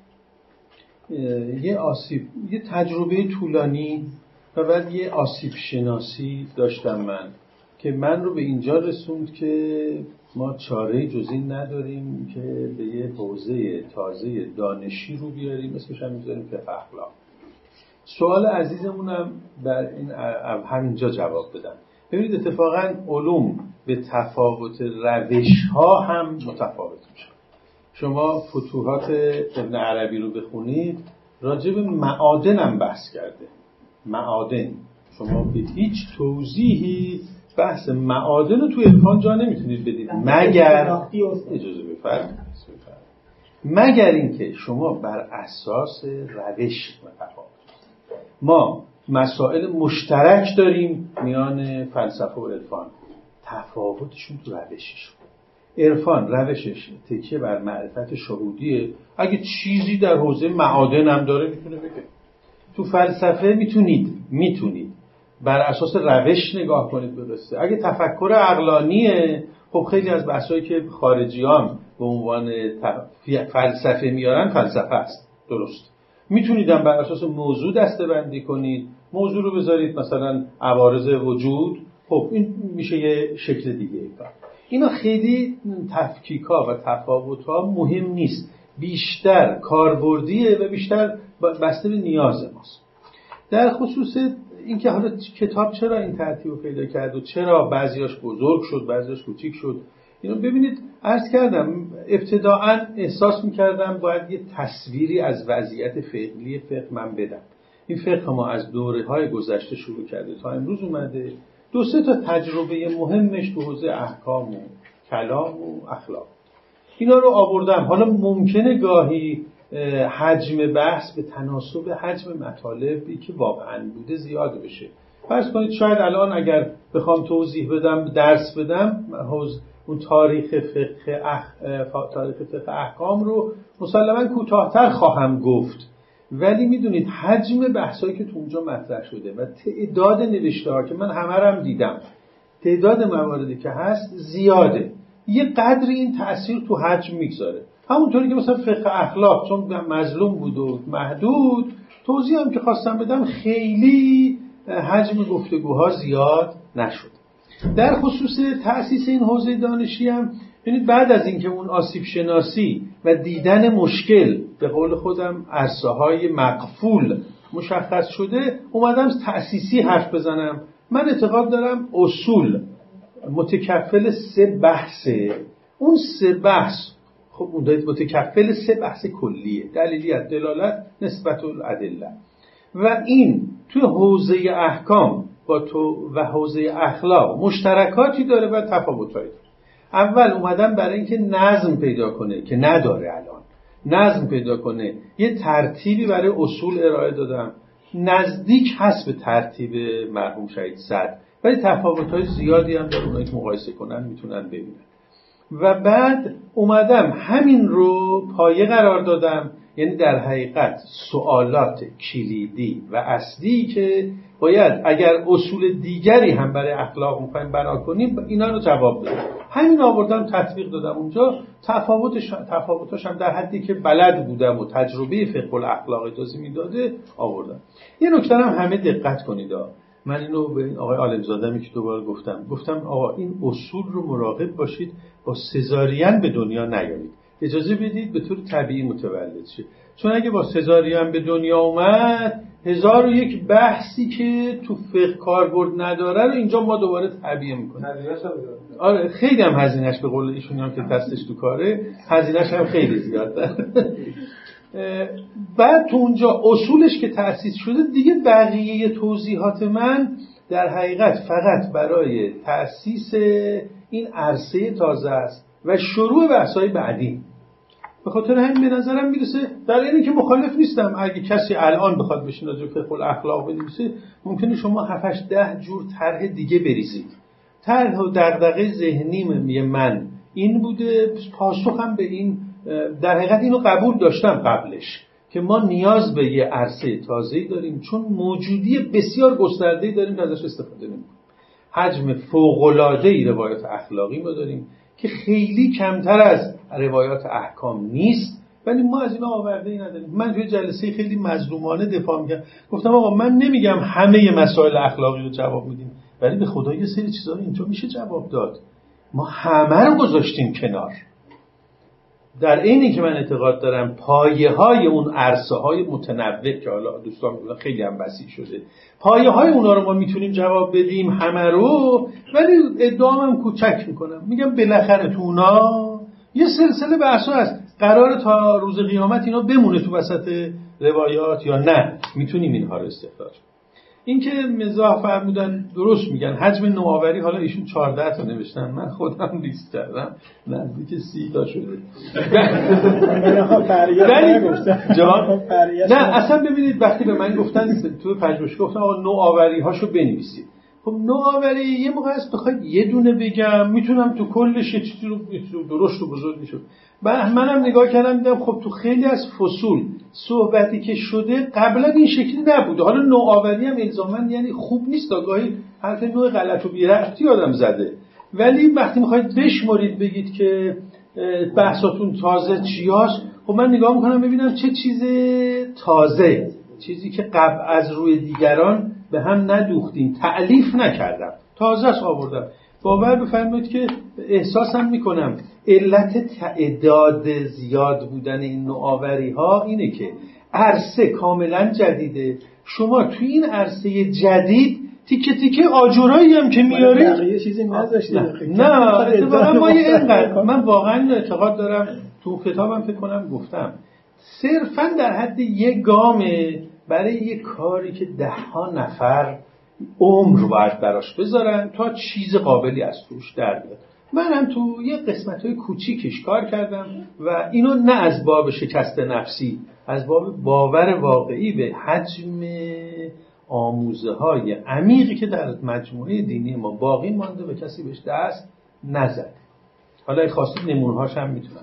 Speaker 2: یه آسیب یه تجربه طولانی و بعد یه آسیب شناسی داشتم من که من رو به اینجا رسوند که ما چاره جز این نداریم که به یه حوزه تازه دانشی رو بیاریم، اسمش هم میذاریم فقه اخلاق. سوال عزیزمونم بر این همینجا جواب بدم. ببینید اتفاقا علوم به تفاوت روش‌ها هم متفاوت میشه. شما فتوحات ابن عربی رو بخونید راجع به معادن هم بحث کرده. معادن شما به هیچ توضیحی بحث معادن رو تو عرفان جا نمیتونید بدید مگر اجازه بفرمایید. مگر اینکه شما بر اساس روش متفاوت. ما مسائل مشترک داریم میان فلسفه و عرفان، تفاوتشون تو روشش. عرفان روشش تکیه بر معرفت شهودیه، اگه چیزی در حوزه معادن هم داره میتونه بگه. تو فلسفه میتونید میتونید بر اساس روش نگاه کنید به قصه. اگه تفکر عقلانیه، خب خیلی از بحثایی که خارجیان به عنوان فلسفه میارن فلسفه است، درست. میتونید هم بر اساس موضوع دسته‌بندی کنید، موضوع رو بذارید مثلا عوارض وجود، خب این میشه یه شکل دیگه ای کار. اینا خیلی تفکیک‌ها و تفاوت‌ها مهم نیست، بیشتر کاربردیه و بیشتر بسته به نیاز ماست. در خصوص اینکه حالا کتاب چرا این ترتیب رو پیدا کرد و چرا بعضیاش بزرگ شد بعضیاش کوچیک شد، اینو ببینید. عرض کردم ابتداعاً احساس می‌کردم باید یه تصویری از وضعیت فعلی فقه من بدم. این فقه ما از دوره‌های گذشته شروع کرده تا امروز اومده. دو سه تا تجربه مهمش تو حوزه احکام و کلام و اخلاق، اینا رو آوردم. حالا ممکنه گاهی حجم بحث به تناسب حجم مطالبی که واقعاً بوده زیاد بشه. فرض کنید شاید الان اگر بخوام توضیح بدم، درس بدم، حوزه اون تاریخ فقه اخ... تاریخ فقه احکام رو مسلماً کوتاه‌تر خواهم گفت، ولی میدونید حجم بحثایی که تو اونجا مطرح شده و تعداد نوشته‌ها که من همه رو هم دیدم، تعداد مواردی که هست زیاده، یه قدری این تأثیر تو حجم میگذاره. همونطوری که مثلا فقه اخلاق چون مظلوم بود و محدود، توضیح هم که خواستم بدم خیلی حجم گفتگوها زیاد نشد. در خصوص تأسیس این حوزه دانشی هم ببینید بعد از اینکه اون آسیب شناسی و دیدن مشکل به قول خودم عرصه‌های مقفول مشخص شده، اومدم تأسیسی حرف بزنم. من اعتقاد دارم اصول متکفل سه بحثه. اون سه بحث خب اون متکفل سه بحث کلیه: دلیلیت، دلالت، نسبت الادله. و این توی حوزه احکام با تو و حوزه اخلاق مشترکاتی داره و تفاوتایی داره. اول اومدم برای اینکه نظم پیدا کنه که نداره، الان نظم پیدا کنه، یه ترتیبی برای اصول ارائه دادم، نزدیک هست به ترتیب مرحوم شهید صدر، ولی تفاوت‌های زیادی هم داره، اونایی که مقایسه کنن میتونن ببینن. و بعد اومدم همین رو پایه قرار دادم، یعنی در حقیقت سوالات کلیدی و اصلی که باید اگر اصول دیگری هم برای اخلاق می‌خوایم بنا کنیم اینا رو جواب بدیم. همین آوردم تطبیق دادم اونجا. تفاوتش تفاوتاش هم در حدی که بلد بودم و تجربه فقه الاخلاق اجازه میداده آوردم. یه نکته هم همه دقت کنید. من اینو به آقای عالمزاده که دوباره گفتم گفتم آقا این اصول رو مراقب باشید با سزارین به دنیا نیارید، اجازه بدید به طور طبیعی متولد شه. چون اگه با سزارین به دنیا اومد، هزار و یک بحثی که تو فقه کاربرد نداره رو اینجا ما دوباره تعبیه میکنیم. آره خیلی هم هزینه‌اش به قول ایشون هم که دستش تو کاره، هزینه‌اش هم خیلی زیاده. بعد تو اونجا اصولش که تأسیس شده دیگه، بقیه توضیحات من در حقیقت فقط برای تأسیس این عرصه تازه است و شروع بحث‌های بعدی. به خاطر همین به نظرم میرسه، در اینی که مخالف نیستم اگه کسی الان بخواد بشینه راجع به فقه الاخلاق بنویسه، ممکنه شما هفت هشت ده جور طرح دیگه بریزید. طرح و دغدغه ذهنی من این بوده، پاسخم به این در حقیقت اینو قبول داشتم قبلش که ما نیاز به یه عرصه تازه‌ای داریم، چون موجودی بسیار گسترده‌ای داریم ازش استفاده نمی‌کنیم. حجم فوق‌العاده‌ای روایات اخلاقی ما داریم که خیلی کمتر از روایات احکام نیست، ولی ما از اینا آورده‌ای نداریم. من توی جلسه خیلی مظلومانه دفاع می‌کردم، گفتم آقا من نمیگم همه مسائل اخلاقی رو جواب میدیم، ولی به خدا یه سری چیزا رو اینجا میشه جواب داد. ما همه رو گذاشتیم کنار. در اینی که من اعتقاد دارم پایه‌های اون عرصه‌های متنوع که حالا دوستان میگن خیلی هم وسیع شده، پایه‌های اونا رو ما میتونیم جواب بدیم همه رو، ولی ادعام هم کوچک میکنم، میگم بالاخره تو اونا یه سلسله بحثا هست، قراره تا روز قیامت اینا بمونه تو وسط روایات یا نه میتونیم اینها رو استخراج. اینکه مزاح فرمودن درست میگن. حجم نوآوری حالا ایشون چهارده تا نوشتن، من خودم لیست کردم نزدیک سی تا شده. ولی جوان نه اصلا ببینید وقتی به من گفتن تو پژوهش گفتن آقا نوآوری هاشو بنویسید. خب نوآوری یه موقع است بخواید یه دونه بگم میتونم تو کلش یه چیزی رو درشت و بزرگ میشد. و منم نگاه کردم دیدم خب تو خیلی از فصول صحبتی که شده قبلا این شکلی نبوده. حالا نوآوری هم الزاماً یعنی خوب نیست، گاهی حرف نوع غلط و بی‌ربطی آدم زده، ولی وقتی میخواید بشمرید بگید که بحثاتون تازه چیاست، خب من نگاه میکنم ببینم چه چیز تازه، چیزی که قبل از روی دیگران به هم ندوختیم، تألیف نکردم، تازه است آوردم. باور بفرمایید که احساسم میکنم علت تعداد زیاد بودن این نوآوری ها اینه که عرصه کاملا جدیده. شما توی این عرصه جدید تیکه تیکه آجرایی هم که میارید
Speaker 4: بقیه چیزی نذاشتید.
Speaker 2: نه اتفاقا ما یه اینقدر من واقعا اعتقاد دارم تو کتابم فکر کنم گفتم صرفا در حد یه گامه برای یه کاری که ده ها نفر عمر باید براش بذارن تا چیز قابلی از توش در بیاد. من هم تو یه قسمت‌های کوچیکش کار کردم و اینو نه از باب شکست نفسی، از باب باور واقعی به حجم آموزه‌های عمیقی که در مجموعه دینی ما باقی مانده و کسی بهش دست نزد. حالا خواستید نمونه‌هاش هم میتونم.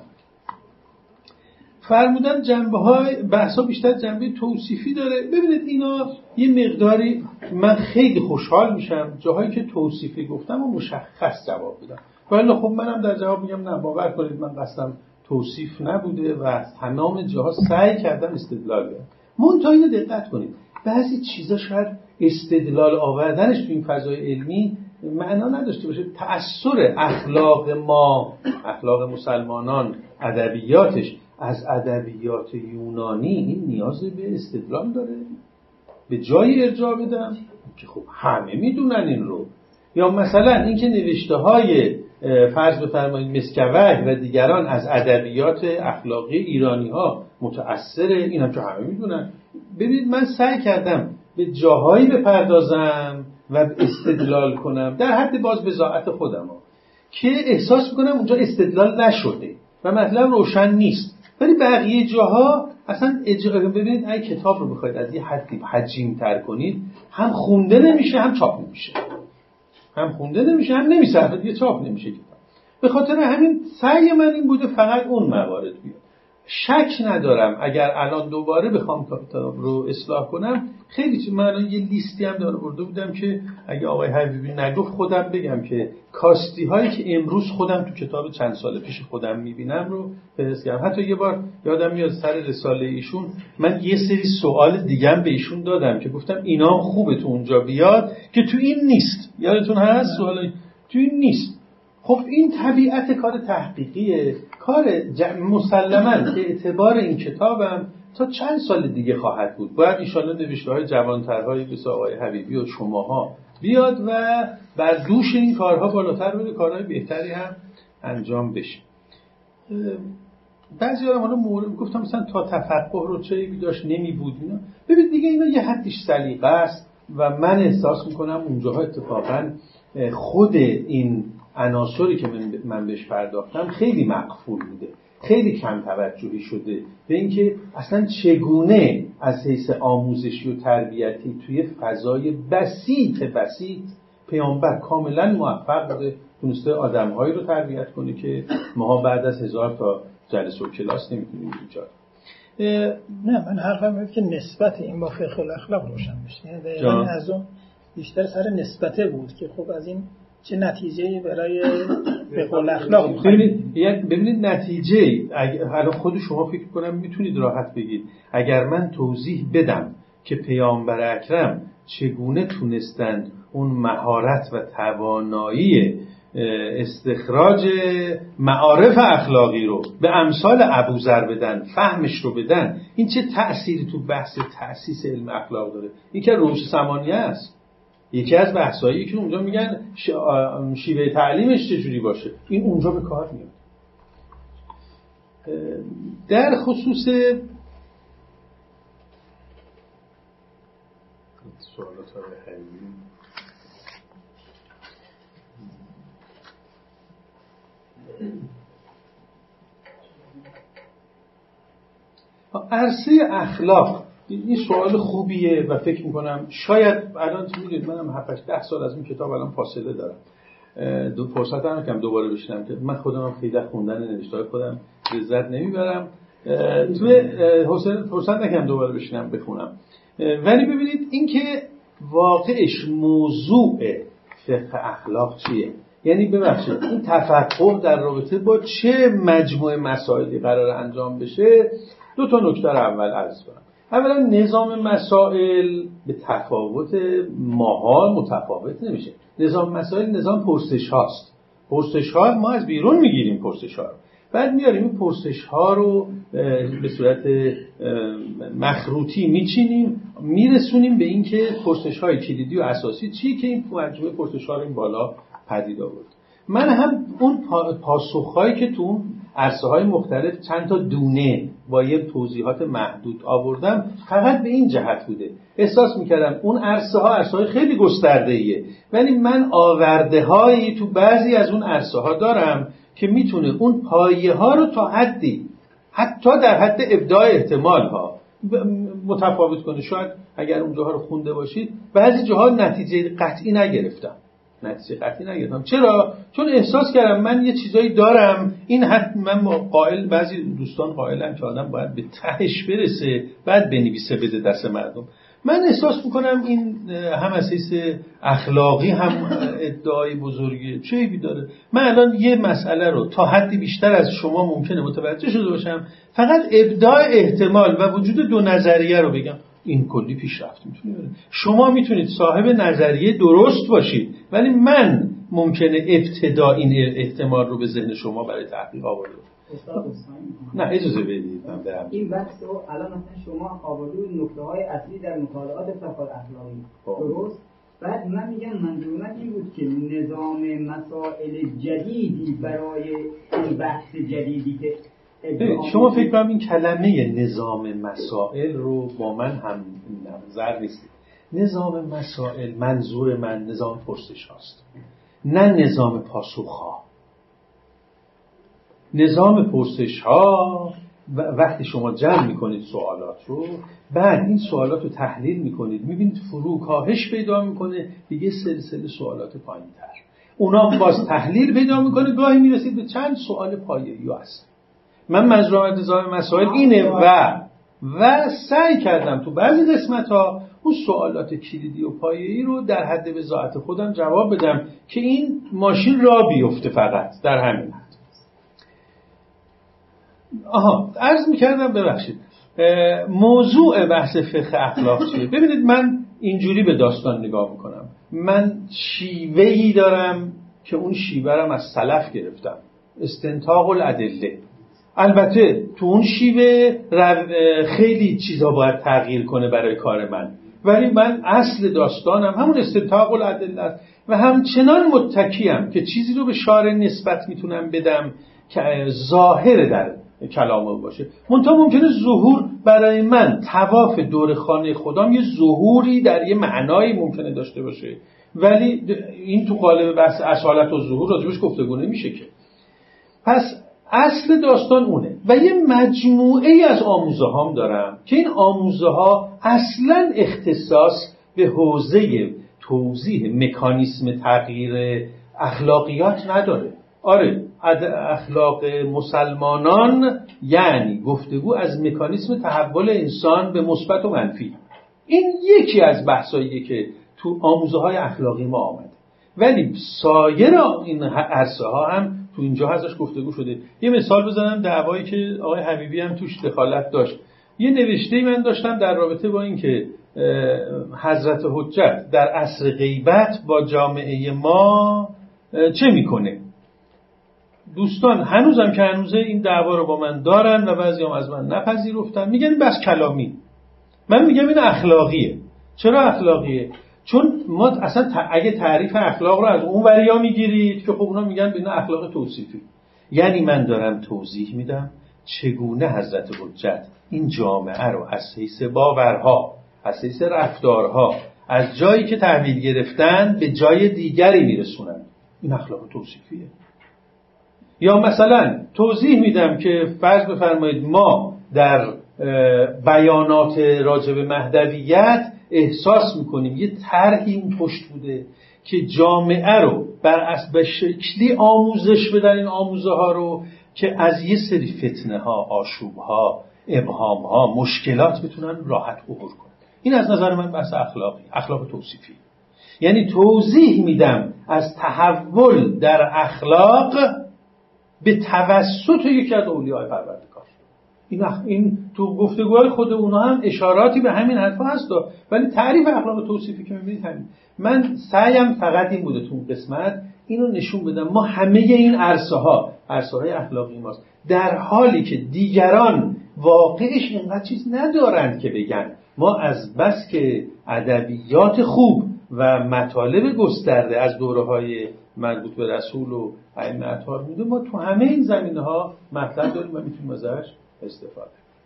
Speaker 2: فرمودن جنبه‌های بحثا بیشتر جنبه توصیفی داره. ببینید اینا یه مقداری من خیلی خوشحال میشم جاهایی که توصیفی گفتم و مشخص جواب بدم. ولی خب منم در جواب میگم نه باور کنید من قصدم توصیف نبوده و تمام جاها سعی کردم استدلال بدم. منتها اینو دقت کنید بعضی چیزا شاید استدلال آوردنش تو این فضای علمی معنا نداشته باشه. تأثیر اخلاق ما، اخلاق مسلمانان، ادبیاتش از ادبیات یونانی این نیاز به استدلال داره؟ به جایی ارجاع بدم که خب همه میدونن این رو. یا مثلا اینکه نوشته های فرض بفرمایید مسکوک و دیگران از ادبیات اخلاقی ایرانی ها متأثره، این هم که همه میدونن. ببینید من سعی کردم به جاهایی بپردازم و استدلال کنم در حد باز بضاعت خودم ها که احساس میکنم اونجا استدلال نشده و مطلب روشن نیست، ولی بقیه جاها اصلا اجازه. ببینید اگه کتاب رو بخواید از یه حدی حجیم تر کنید هم خونده نمیشه هم چاپ نمیشه، هم خونده نمیشه هم نمیصرفه دیگه چاپ نمیشه کتاب. به خاطر همین سعی من این بوده فقط اون موارد بیاد. شک ندارم اگر الان دوباره بخوام کتاب رو اصلاح کنم خیلی چیز، من الان یه لیستی هم داره برده بودم که اگه آقای حبیبی نگفت خودم بگم که کاستی هایی که امروز خودم تو کتاب چند سال پیش خودم میبینم رو فرست کردم. حتی یه بار یادم میاد سر رساله ایشون من یه سری سوال دیگه هم به ایشون دادم که گفتم اینا هم خوبه تو اونجا بیاد که تو این نیست. یادتون هست سوال تو این نیست. خب این طبیعت کار تحقیقیه، کار مسلماً به اعتبار این کتابم تا چند سال دیگه خواهد بود. باید انشالله نوشته‌های جوانترهای مثل آقای حبیبی و شماها بیاد و بر دوش این کارها بالاتر بره، کارهای بهتری هم انجام بشه. بعضی ها حالا مورد گفتم مثلا تا تفقه رو چه داشت نمی بود اینا. ببین دیگه اینا یه حدش سلیقه است و من احساس میکنم اونجاها اتفاقا خود این عناصری که من من بهش پرداختم خیلی مغفول بوده، خیلی کم توجهی شده به اینکه اصلا چگونه از حیث آموزشی و تربیتی توی فضای بسیط بسیط پیامبر کاملا موفق بوده تونسته آدم‌هایی رو تربیت کنه که ما بعد از هزار تا جلسه و کلاس نمیتونیم ایجاد.
Speaker 4: نه من حرفم اینه که نسبت این با فقه الاخلاق روشن بشه، یعنی دقیقاً از اون بیشتر سر نسبته بود که خب از این چه نتیجه‌ای برای فقه الاخلاق
Speaker 2: ببینید. یعنی ببینید نتیجه الان خود شما فکر کنم میتونید راحت بگید اگر من توضیح بدم که پیامبر اکرم چگونه تونستند اون مهارت و توانایی استخراج معارف اخلاقی رو به امثال ابوذر بدن، فهمش رو بدن، این چه تأثیری تو بحث تأسیس علم اخلاق داره؟ این که رؤوس ثمانیه است. یکی از بحثایی که اونجا میگن شیوه تعلیمش چجوری باشه، این اونجا به کار میاد. در خصوص سوالات های حقیقی. عرصه اخلاق این سوال خوبیه و فکر میکنم شاید الان میدونید منم هفت هشت ده سال از این کتاب الان فاصله دارم، دو فرصت هم کم دوباره بشنم که من خودم هم خیلی خوندن نوشته های خودم لذت نمیبرم، توی حسین فرصت نکم دوباره بشنم بخونم. ولی ببینید این که واقعش موضوع فقه اخلاق چیه، یعنی ببخشید این تفقه در رابطه با چه مجموعه مسائلی قرار انجام بشه. دو تا نکته اول عرض کنم. اولا نظام مسائل به تفاوت ماها متفاوت نمیشه. نظام مسائل نظام پرسش هاست. پرسش ها ما از بیرون میگیریم پرسش ها رو، بعد میاریم این پرسش ها رو به صورت مخروطی میچینیم میرسونیم به این که پرسش های کلیدی و اساسی چی که این مجموعه پرسش ها رو این بالا پدید آورد. من هم اون پاسخ هایی که تو اون عرصه های مختلف چند تا دونه با یه توضیحات محدود آوردم فقط به این جهت بوده. احساس میکردم اون عرصه ها عرصه های خیلی گسترده ایه، ولی من آورده هایی تو بعضی از اون عرصه ها دارم که میتونه اون پایه ها رو تا حدی حتی در حد ابداع احتمال ها متفاوت کنه. شاید اگر اون جاها رو خونده باشید بعضی جاها نتیجه قطعی نگرفتم نتیجه قطعی نگرفتم. چرا؟ چون احساس کردم من یه چیزایی دارم، این حد من قائل، بعضی دوستان قائلن که آدم باید به تهش برسه بعد بنویسه بده دست مردم. من احساس میکنم این هم اساس اخلاقی هم ادعای بزرگی چه عیبی داره. من الان یه مسئله رو تا حدی بیشتر از شما ممکنه متوجه شده باشم، فقط ابداع احتمال و وجود دو نظریه رو بگم، این کلی پیشرفت میتونه بره. شما میتونید صاحب نظریه درست باشید ولی من ممکنه ابتدا این احتمال رو به ذهن شما برای تحقیق آورده باشم. نه اجازه بدید من برم.
Speaker 5: این بحث رو الان مثلا شما آوردید نکته‌های اصلی در مطالعات فقه اخلاقی درست، بعد من میگم منظور من این بود که نظام مسائل جدیدی برای این بحث جدیدی که
Speaker 2: شما فکر کنم این کلمه نظام مسائل رو با من هم نظر نیستید. نظام مسائل منظور من نظام پرسش هاست، نه نظام پاسخ ها. نظام پرسش ها وقتی شما جمع میکنید سوالات رو، بعد این سوالات رو تحلیل میکنید، میبینید فرو کاهش پیدا میکنه دیگه سلسله سوالات پایین تر، اونا باز تحلیل پیدا میکنه، گاهی میرسید به چند سوال پایه‌ای هست. من منظورم از نظام مسائل اینه و و سعی کردم تو بعضی قسمت‌ها اون سوالات کلیدی و پایه‌ای رو در حد وضاحت خودم جواب بدم که این ماشین را بیفته. فقط در همین حد. آها عرض می‌کردم ببخشید موضوع بحث فقه اخلاق چیه؟ ببینید من اینجوری به داستان نگاه می‌کنم. من شیوه‌ای دارم که اون شیوه‌ام از سلف گرفتم، استنتاق الادله. البته تو اون شیوه خیلی چیزا باید تغییر کنه برای کار من، ولی من اصل داستانم همون استنتاق الادله است و همچنان متکیم که چیزی رو به شارع نسبت میتونم بدم که ظاهر در کلام باشه. منتها ممکنه ظهور برای من طواف دور خانه خودم یه ظهوری در یه معنایی ممکنه داشته باشه، ولی این تو قالب بحث اصالت و ظهور راجبش گفتگو نمیشه که. پس اصل داستان اونه و یه مجموعه از آموزه هام دارم که این آموزه ها اصلا اختصاص به حوزه توضیح مکانیسم تغییر اخلاقیات نداره. آره اخلاق مسلمانان یعنی گفتگو از مکانیسم تحول انسان به مثبت و منفی، این یکی از بحثاییه که تو آموزه های اخلاقی ما آمده، ولی سایر این عرصه ها هم تو اینجا ازش گفتگو شده. یه مثال بزنم، دعوایی که آقای حبیبی هم توش دخالت داشت. یه نوشته‌ای من داشتم در رابطه با این که حضرت حجت در عصر غیبت با جامعه ما چه میکنه. دوستان هنوزم که هنوزه این دعوا رو با من دارن و بعضی هم از من نپذیرفتن، میگن بس کلامی. من میگم این اخلاقیه. چرا اخلاقیه؟ چون ما اصلا اگه تعریف اخلاق رو از اون وریا میگیرید که خب اونا میگن بین اخلاق توصیفی، یعنی من دارم توضیح میدم چگونه حضرت حجت این جامعه رو از حیث باورها، از حیث رفتارها، از جایی که تحویل گرفتن به جای دیگری میرسونن. این اخلاق توصیفیه. یا مثلا توضیح میدم که فرض بفرمایید ما در بیانات راجع به مهدویت احساس میکنیم یه طرحی اون پشت بوده که جامعه رو بر اساس شکلی آموزش بدن، این آموزه ها رو که از یه سری فتنه ها، آشوب ها، ابهام ها، مشکلات بتونن راحت عبور کنن. این از نظر من بحث اخلاقی، اخلاق توصیفی. یعنی توضیح میدم از تحول در اخلاق به توسط یکی از اولیاء پروردگار. این اخ... این تو گفتگوهای خود اونها هم اشاراتی به همین حرفا هست، ولی تعریف اخلاق توصیفی که میبینید همین. من سعیم فقط این بوده تو اون قسمت اینو نشون بدم ما همه این عرصه ها، عرصه های اخلاقی ماست، در حالی که دیگران واقعش اینقدر چیز ندارند که بگن. ما از بس که ادبیات خوب و مطالب گسترده از دوره‌های مربوط به رسول و ائمه اطهار بوده، ما تو همه این زمینه‌ها مطلب داریم و میتونیم ازش استفاده.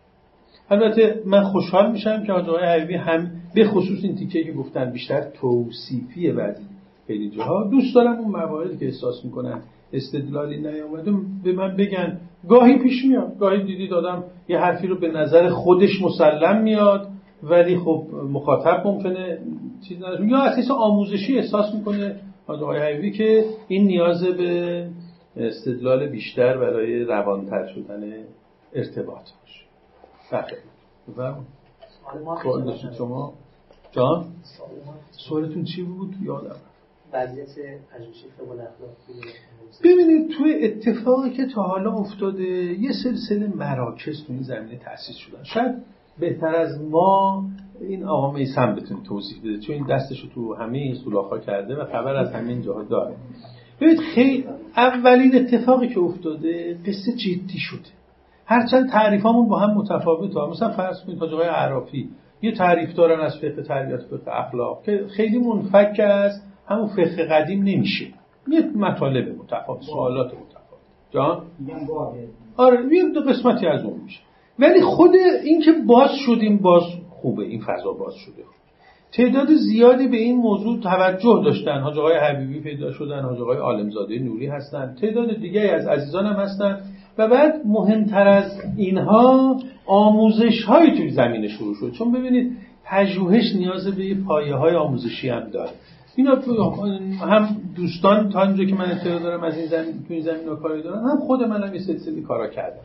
Speaker 2: البته من خوشحال میشم که آقای حبیبی هم به خصوص این تیکه‌ای که گفتن بیشتر توصیفیه، بعضی خیلی جاها دوست دارم اون مواردی که احساس میکنن استدلالی نیامده به من بگن. گاهی پیش میاد، گاهی دیدید آدم یه حرفی رو به نظر خودش مسلم میاد ولی خب مخاطب ممکنه چیز نداره، یا اساس آموزشی احساس میکنه آقای حبیبی که این نیاز به استدلال بیشتر برای روانتر شدن ارتباط باشه. بخیر. بفرمایید. سوال داشتید شما؟ جان؟ سوالتون چی بود؟ یادم.
Speaker 6: وضعیت پژوهشی فقه الاخلاق.
Speaker 2: ببینید توی اتفاقی که تا حالا افتاده یه سلسله مراکز تو این زمینه تأسیس شدن. شاید بهتر از ما این آقا میثم بتونه توضیح بده چون این دستشو تو همه این سولاخ‌ها کرده و خبر از همین جاها داره. ببینید خیلی اولین اتفاقی که افتاده قصه جدی شده. هرچند تعریفامون با هم متفاوته. مثلا فرض کنید حاج آقای عرافی یه تعریف دارن از فقه تربیت فقه اخلاق که خیلی منفک از همون فقه قدیم نمیشه. یه مطالب متفاوت، سوالات متفاوت. جان؟ میگم بابه. آره یه دو قسمتی از اون میشه. ولی خود این که باز شدیم باز خوبه، این فضا باز شده. تعداد زیادی به این موضوع توجه داشتن. حاج آقای حبیبی پیدا شدن، حاج آقای عالمزاده نوری هستن، تعداد دیگری از عزیزانم هستن و بعد مهمتر از اینها آموزش‌های توی زمینه شروع شد. چون ببینید پژوهش نیاز به یه پایه‌های آموزشی هم داره. اینا هم دوستان تا اینجا که من اطلاع دارم از این زمین تو این زمینه کاری دارن، هم خود منم یه سلسله کارا کردم.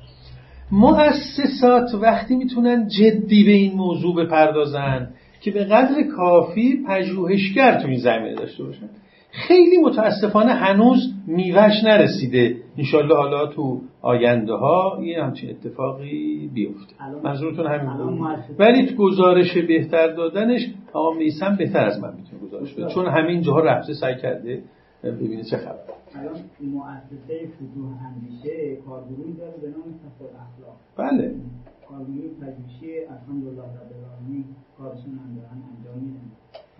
Speaker 2: مؤسسات وقتی میتونن جدی به این موضوع بپردازن که به قدر کافی پژوهشگر تو این زمینه داشته باشن. خیلی متاسفانه هنوز میوهش نرسیده. انشالله حالا تو آینده ها این همچین اتفاقی بیفته. منظورتون همین بود. ولی تو گزارش بهتر دادنش آقا میثم بهتر از من میتونه گزارش بده چون همین جاها رفته سعی کرده ببینه چه خبره.
Speaker 5: الان مؤسسه فتوح اندیشه کارگروهی داره به نام صفا الاخلاق.
Speaker 2: بله.
Speaker 5: کارگروه پژوهشی الحمدلله رب العالمین کارشون هم دارن انجام میدن.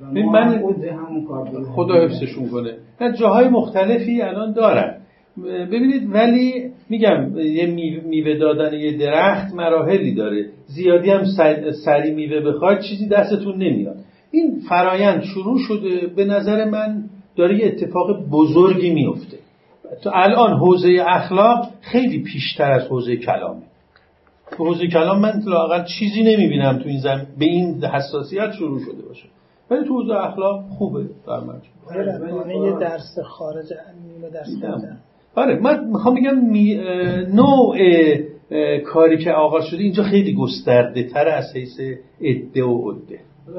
Speaker 2: من خدا حفظشون کنه. نه جاهای مختلفی الان دارن. ببینید ولی میگم یه میوه دادن یه درخت مراحلی داره. زیادی هم سری میوه بخواید چیزی دستتون نمیاد. این فرایند شروع شده، به نظر من داره یه اتفاق بزرگی میفته. تو الان حوزه اخلاق خیلی پیشتر از حوزه کلامه. تو حوزه کلام من لااقل چیزی نمیبینم تو این زمین به این حساسیت شروع شده باشه. ولی تو حوزه اخلاق خوبه در من.
Speaker 4: آره یه درس خارج نیمه درس دادن.
Speaker 2: آره من میخوام بگم می... نوع کاری که آغاز شده اینجا خیلی گسترده تر از حیث عده و عده.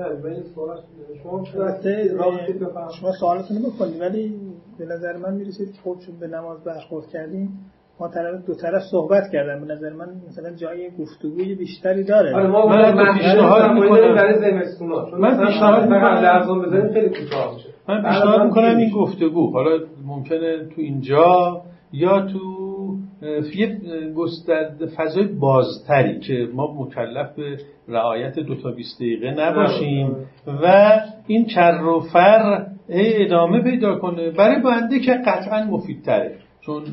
Speaker 4: شما سوالتون رو بکنید ولی به نظر من میرسید که خب چون به نماز برخورد کردیم ما طرف دو طرف صحبت کردن، به نظر من مثلا جای گفتگوی بیشتری داره.
Speaker 3: آره ما من پیشنهاد می‌کنم برای زمستونا
Speaker 2: من پیشنهاد می‌کنم
Speaker 3: لرزون بزنیم خیلی کوتاه میشه.
Speaker 2: من پیشنهاد می‌کنم این گفتگو حالا ممکنه تو اینجا یا تو یه گسترده فضای بازتری که ما مکلف به رعایت دو تا بیست دقیقه نباشیم و این کر و فر ادامه پیدا کنه برای بنده که قطعا مفیدتره. چون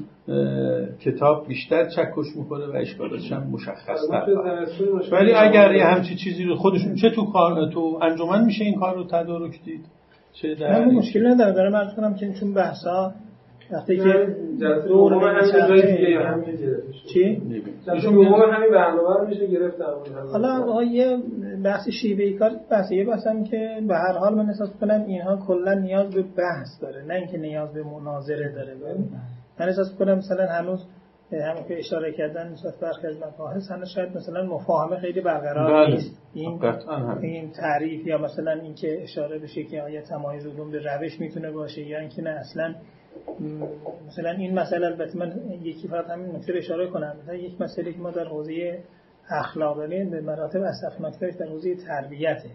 Speaker 2: کتاب بیشتر چکش میکنه و اشکالاتش هم مشخص‌تر. ولی اگر یه همچی چیزی رو خودشون چه تو کار تو انجمن میشه این کار رو تدارک دید، چه در
Speaker 4: مشکل نداره. دارم عرض کنم که چون بحثا وقتی که دور
Speaker 3: همین جای دیگه یا همین گرفته
Speaker 4: چی؟
Speaker 3: ایشون دوم همین برنامه رو میشه گرفت.
Speaker 4: حالا یه بحث شیوهی کار بحث یه بحثم که به هر حال من احساس کنم اینها کلا نیاز به بحث داره، نه اینکه نیاز به مناظره داره. من احساس کنم مثلا هنوز همون که اشاره کردن نسبت برخی از مباحث هنوز شاید مثلا مفاهمه خیلی برقرار نیست. این این تعریف یا مثلا اینکه اشاره بشه که آیا تمایز علوم به روش میتونه باشه یا اینکه نه اصلا مثلا این مسئله. البته من یکی فقط همین نکته رو اشاره کنم. مثلا یک مسئله که ما در حوزه اخلاق داریم به مراتب اسفناکترش در حوزه تربیته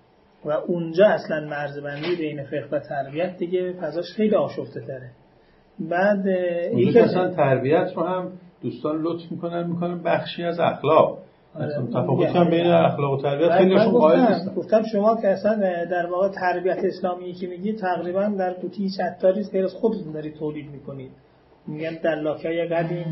Speaker 4: و اونجا اصلا مرزبندی بین فقه و تربیت دیگه فضاش خیلی آشفته تره. بعد
Speaker 2: این که اصلا تربیت رو هم دوستان لطف میکنن میکنن بخشی از اخلاق. اصلا تفاوت هم بین اخلاق و تربیت خیلیشون قائل نیستن.
Speaker 4: گفتم شما که اصلا در واقع تربیت اسلامی که میگید تقریبا در قوطی چتاری است که از خودتون دارید تولید میکنید. میگن در لاکای قدیم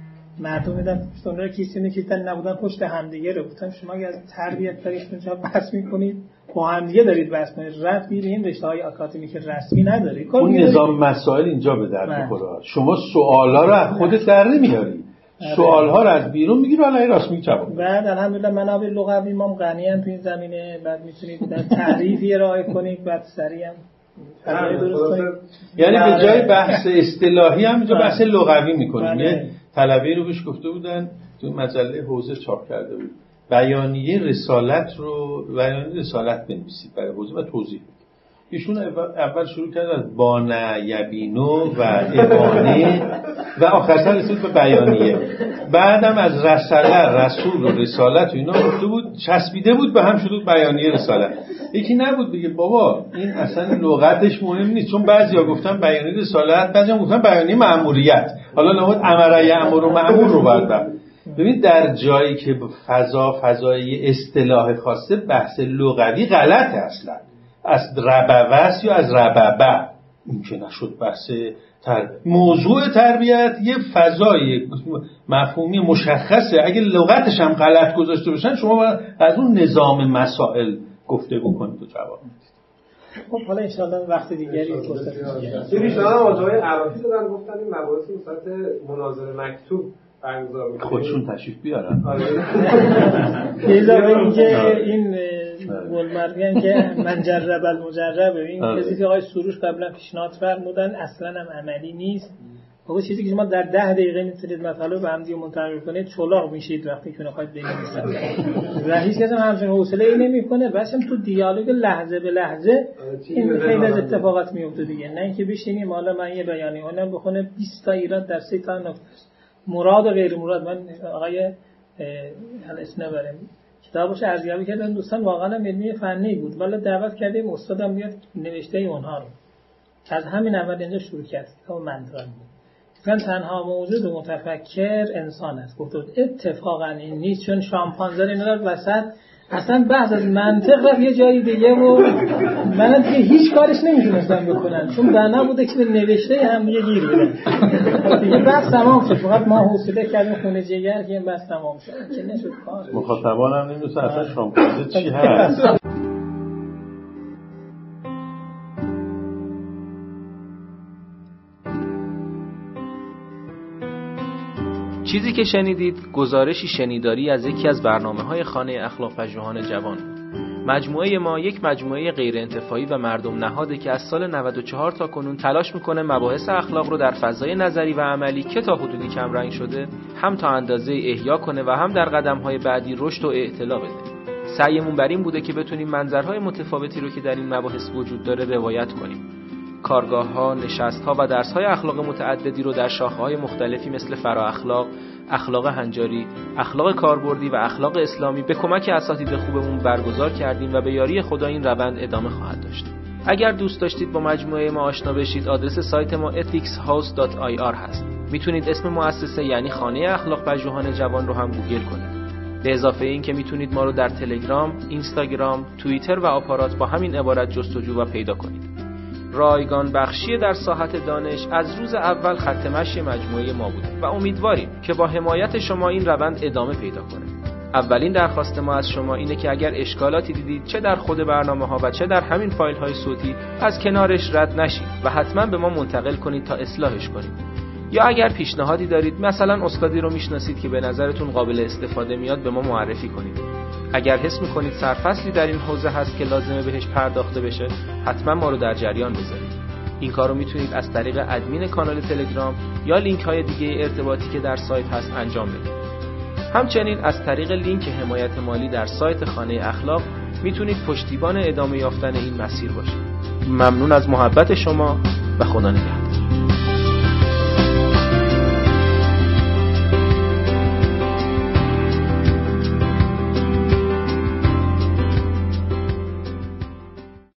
Speaker 4: مردم میدن سنره کیسه میکشیدن نبودن پشت همدیگه رو. گفتم شما اگه از تربیت تاریخ اونجا بحث میکنید با همدیگه دارید بحث میکنید، ربطی به این رشته‌های آکادمیک رسمی نداره.
Speaker 2: اون نظام مسائل اینجا به درد میخوره. شما سوالا رو از خودت در نمیاری، سوال‌ها رو از بیرون میگیری و علی راست می‌جواب.
Speaker 4: بعد الحمدلله منابع لغوی ما غنی‌ان تو این زمینه. بعد میتونید در تعریفی ارائه کنید، بعد سریع هم درست کنید.
Speaker 2: یعنی به جای بحث اصطلاحی هم اینجا بحث لغوی می‌کنیم. یه طلبه‌ای رو بهش گفته بودن تو مجله حوزه چاپ کرده بود بیانیه رسالت رو بیانیه رسالت بنویسید برای حوزه و توضیح بدید. ایشون اول شروع کرد از بانه یبینو و ابانه و آخرش رسید به بیانیه. بعدم از رساله رسول و رسالت و اینا گفته بود، چسبیده بود به هم شد بیانیه رسالت. یکی نبود بگه بابا این اصلا لغتش مهم نیست، چون بعضیا گفتن بیانیه رسالت، بعضیا گفتن بیانیه مأموریت. حالا لابد امر یأمر و مأمور رو بعد. ببین در جایی که فضا فضای اصطلاح خاصه بحث لغوی غلطه اصلا. از ربوست یا از رببه این که نشد بحث تر... موضوع تربیت یه فضای مفهومی مشخصه. اگه لغتش هم غلط گذاشته باشن شما باید از اون نظام مسائل گفتگو کنید و جواب بدید.
Speaker 4: خب حالا ان شاءالله وقت دیگری فرصت دیگه.
Speaker 3: بیشتر آقای عراقی دادن گفتن این مباحث مثلا مناظره مکتوب برگزار می‌کنه.
Speaker 2: خودشون تشریف بیارن.
Speaker 4: اجازه اینکه این گلمرگن که من جرب المجرب این چیزی که آقای سروش قبلا پیشنهاد فرمودن اصلا هم عملی نیست. واقعا چیزی که شما در ده دقیقه میتونید مطالب به هم دیگه منتقل کنید چلاق میشید وقتی که نخواهید بنویسید و هیچ کس هم همچین حوصله ای نمیکنه. باشم تو دیالوگ لحظه به لحظه این خیلی از اتفاقات میفته دیگه، نه اینکه بشینیم حالا من یه بیانی اونم بخونه بیست تا ایراد در سه تا نکته مراد و غیر مراد. من آقای حالا اسم نبرم کتابش ارزیابی کردن دوستان، واقعا علمی فنی بود ولی دعوت کردیم استادم بیاد نوشته اونها رو از همین اول اینجا شروع کرد. کتاب منطق بود. گفتن تنها موجود متفکر انسان است. گفت اتفاقا این نیست، چون شامپانزه اینا رو وسط اصلا بحث از منطق رفت یه جایی دیگه و من دیگه هیچ کارش نمیتونستم بکنن چون بنا بوده که به نوشته هم یه گیر بدن. دیگه بحث تمام شد، فقط ما حوصله کردیم خونه جگر که این بحث تمام شد که نشد کار.
Speaker 2: مخاطبانم نمیدونن اصلا شامپانزه چی هست.
Speaker 1: چیزی که شنیدید گزارشی شنیداری از یکی از برنامه‌های خانه اخلاق پژوهان جوان. مجموعه ما یک مجموعه غیر انتفاعی و مردم نهاده که از سال نود و چهار تا کنون تلاش میکنه مباحث اخلاق رو در فضای نظری و عملی که تا حدودی کم رنگ شده هم تا اندازه احیا کنه و هم در قدم‌های بعدی رشد و اعتلا بده. سعیمون بر این بوده که بتونیم منظرهای متفاوتی رو که در این مباحث وجود داره روایت کنیم. کارگاه‌ها، نشست‌ها و درس‌های اخلاق متعددی رو در شاخه‌های مختلفی مثل فرا اخلاق، اخلاق هنجاری، اخلاق کاربردی و اخلاق اسلامی به کمک اساتید خوبمون برگزار کردیم و به یاری خدا این روند ادامه خواهد داشت. اگر دوست داشتید با مجموعه ما آشنا بشید، آدرس سایت ما ethics house dot i r هست. میتونید اسم مؤسسه یعنی خانه اخلاق پژوهان جوان رو هم گوگل کنید. به اضافه این که میتونید ما رو در تلگرام، اینستاگرام، توییتر و آپارات با همین عبارت جستجو و پیدا کنید. رایگان بخشی در ساحت دانش از روز اول خط مشی مجموعه ما بوده و امیدواریم که با حمایت شما این روند ادامه پیدا کنه. اولین درخواست ما از شما اینه که اگر اشکالاتی دیدید چه در خود برنامه‌ها و چه در همین فایل‌های صوتی از کنارش رد نشید و حتما به ما منتقل کنید تا اصلاحش کنیم. یا اگر پیشنهادی دارید، مثلا استادی رو میشناسید که به نظرتون قابل استفاده میاد، به ما معرفی کنید. اگر حس میکنید سرفصلی در این حوزه هست که لازمه بهش پرداخته بشه، حتما ما رو در جریان بذارید. این کار رو میتونید از طریق ادمین کانال تلگرام یا لینک های دیگه ارتباطی که در سایت هست انجام بدید. همچنین از طریق لینک حمایت مالی در سایت خانه اخلاق میتونید پشتیبان ادامه یافتن این مسیر باشید. ممنون از محبت شما و خدا نگهدار.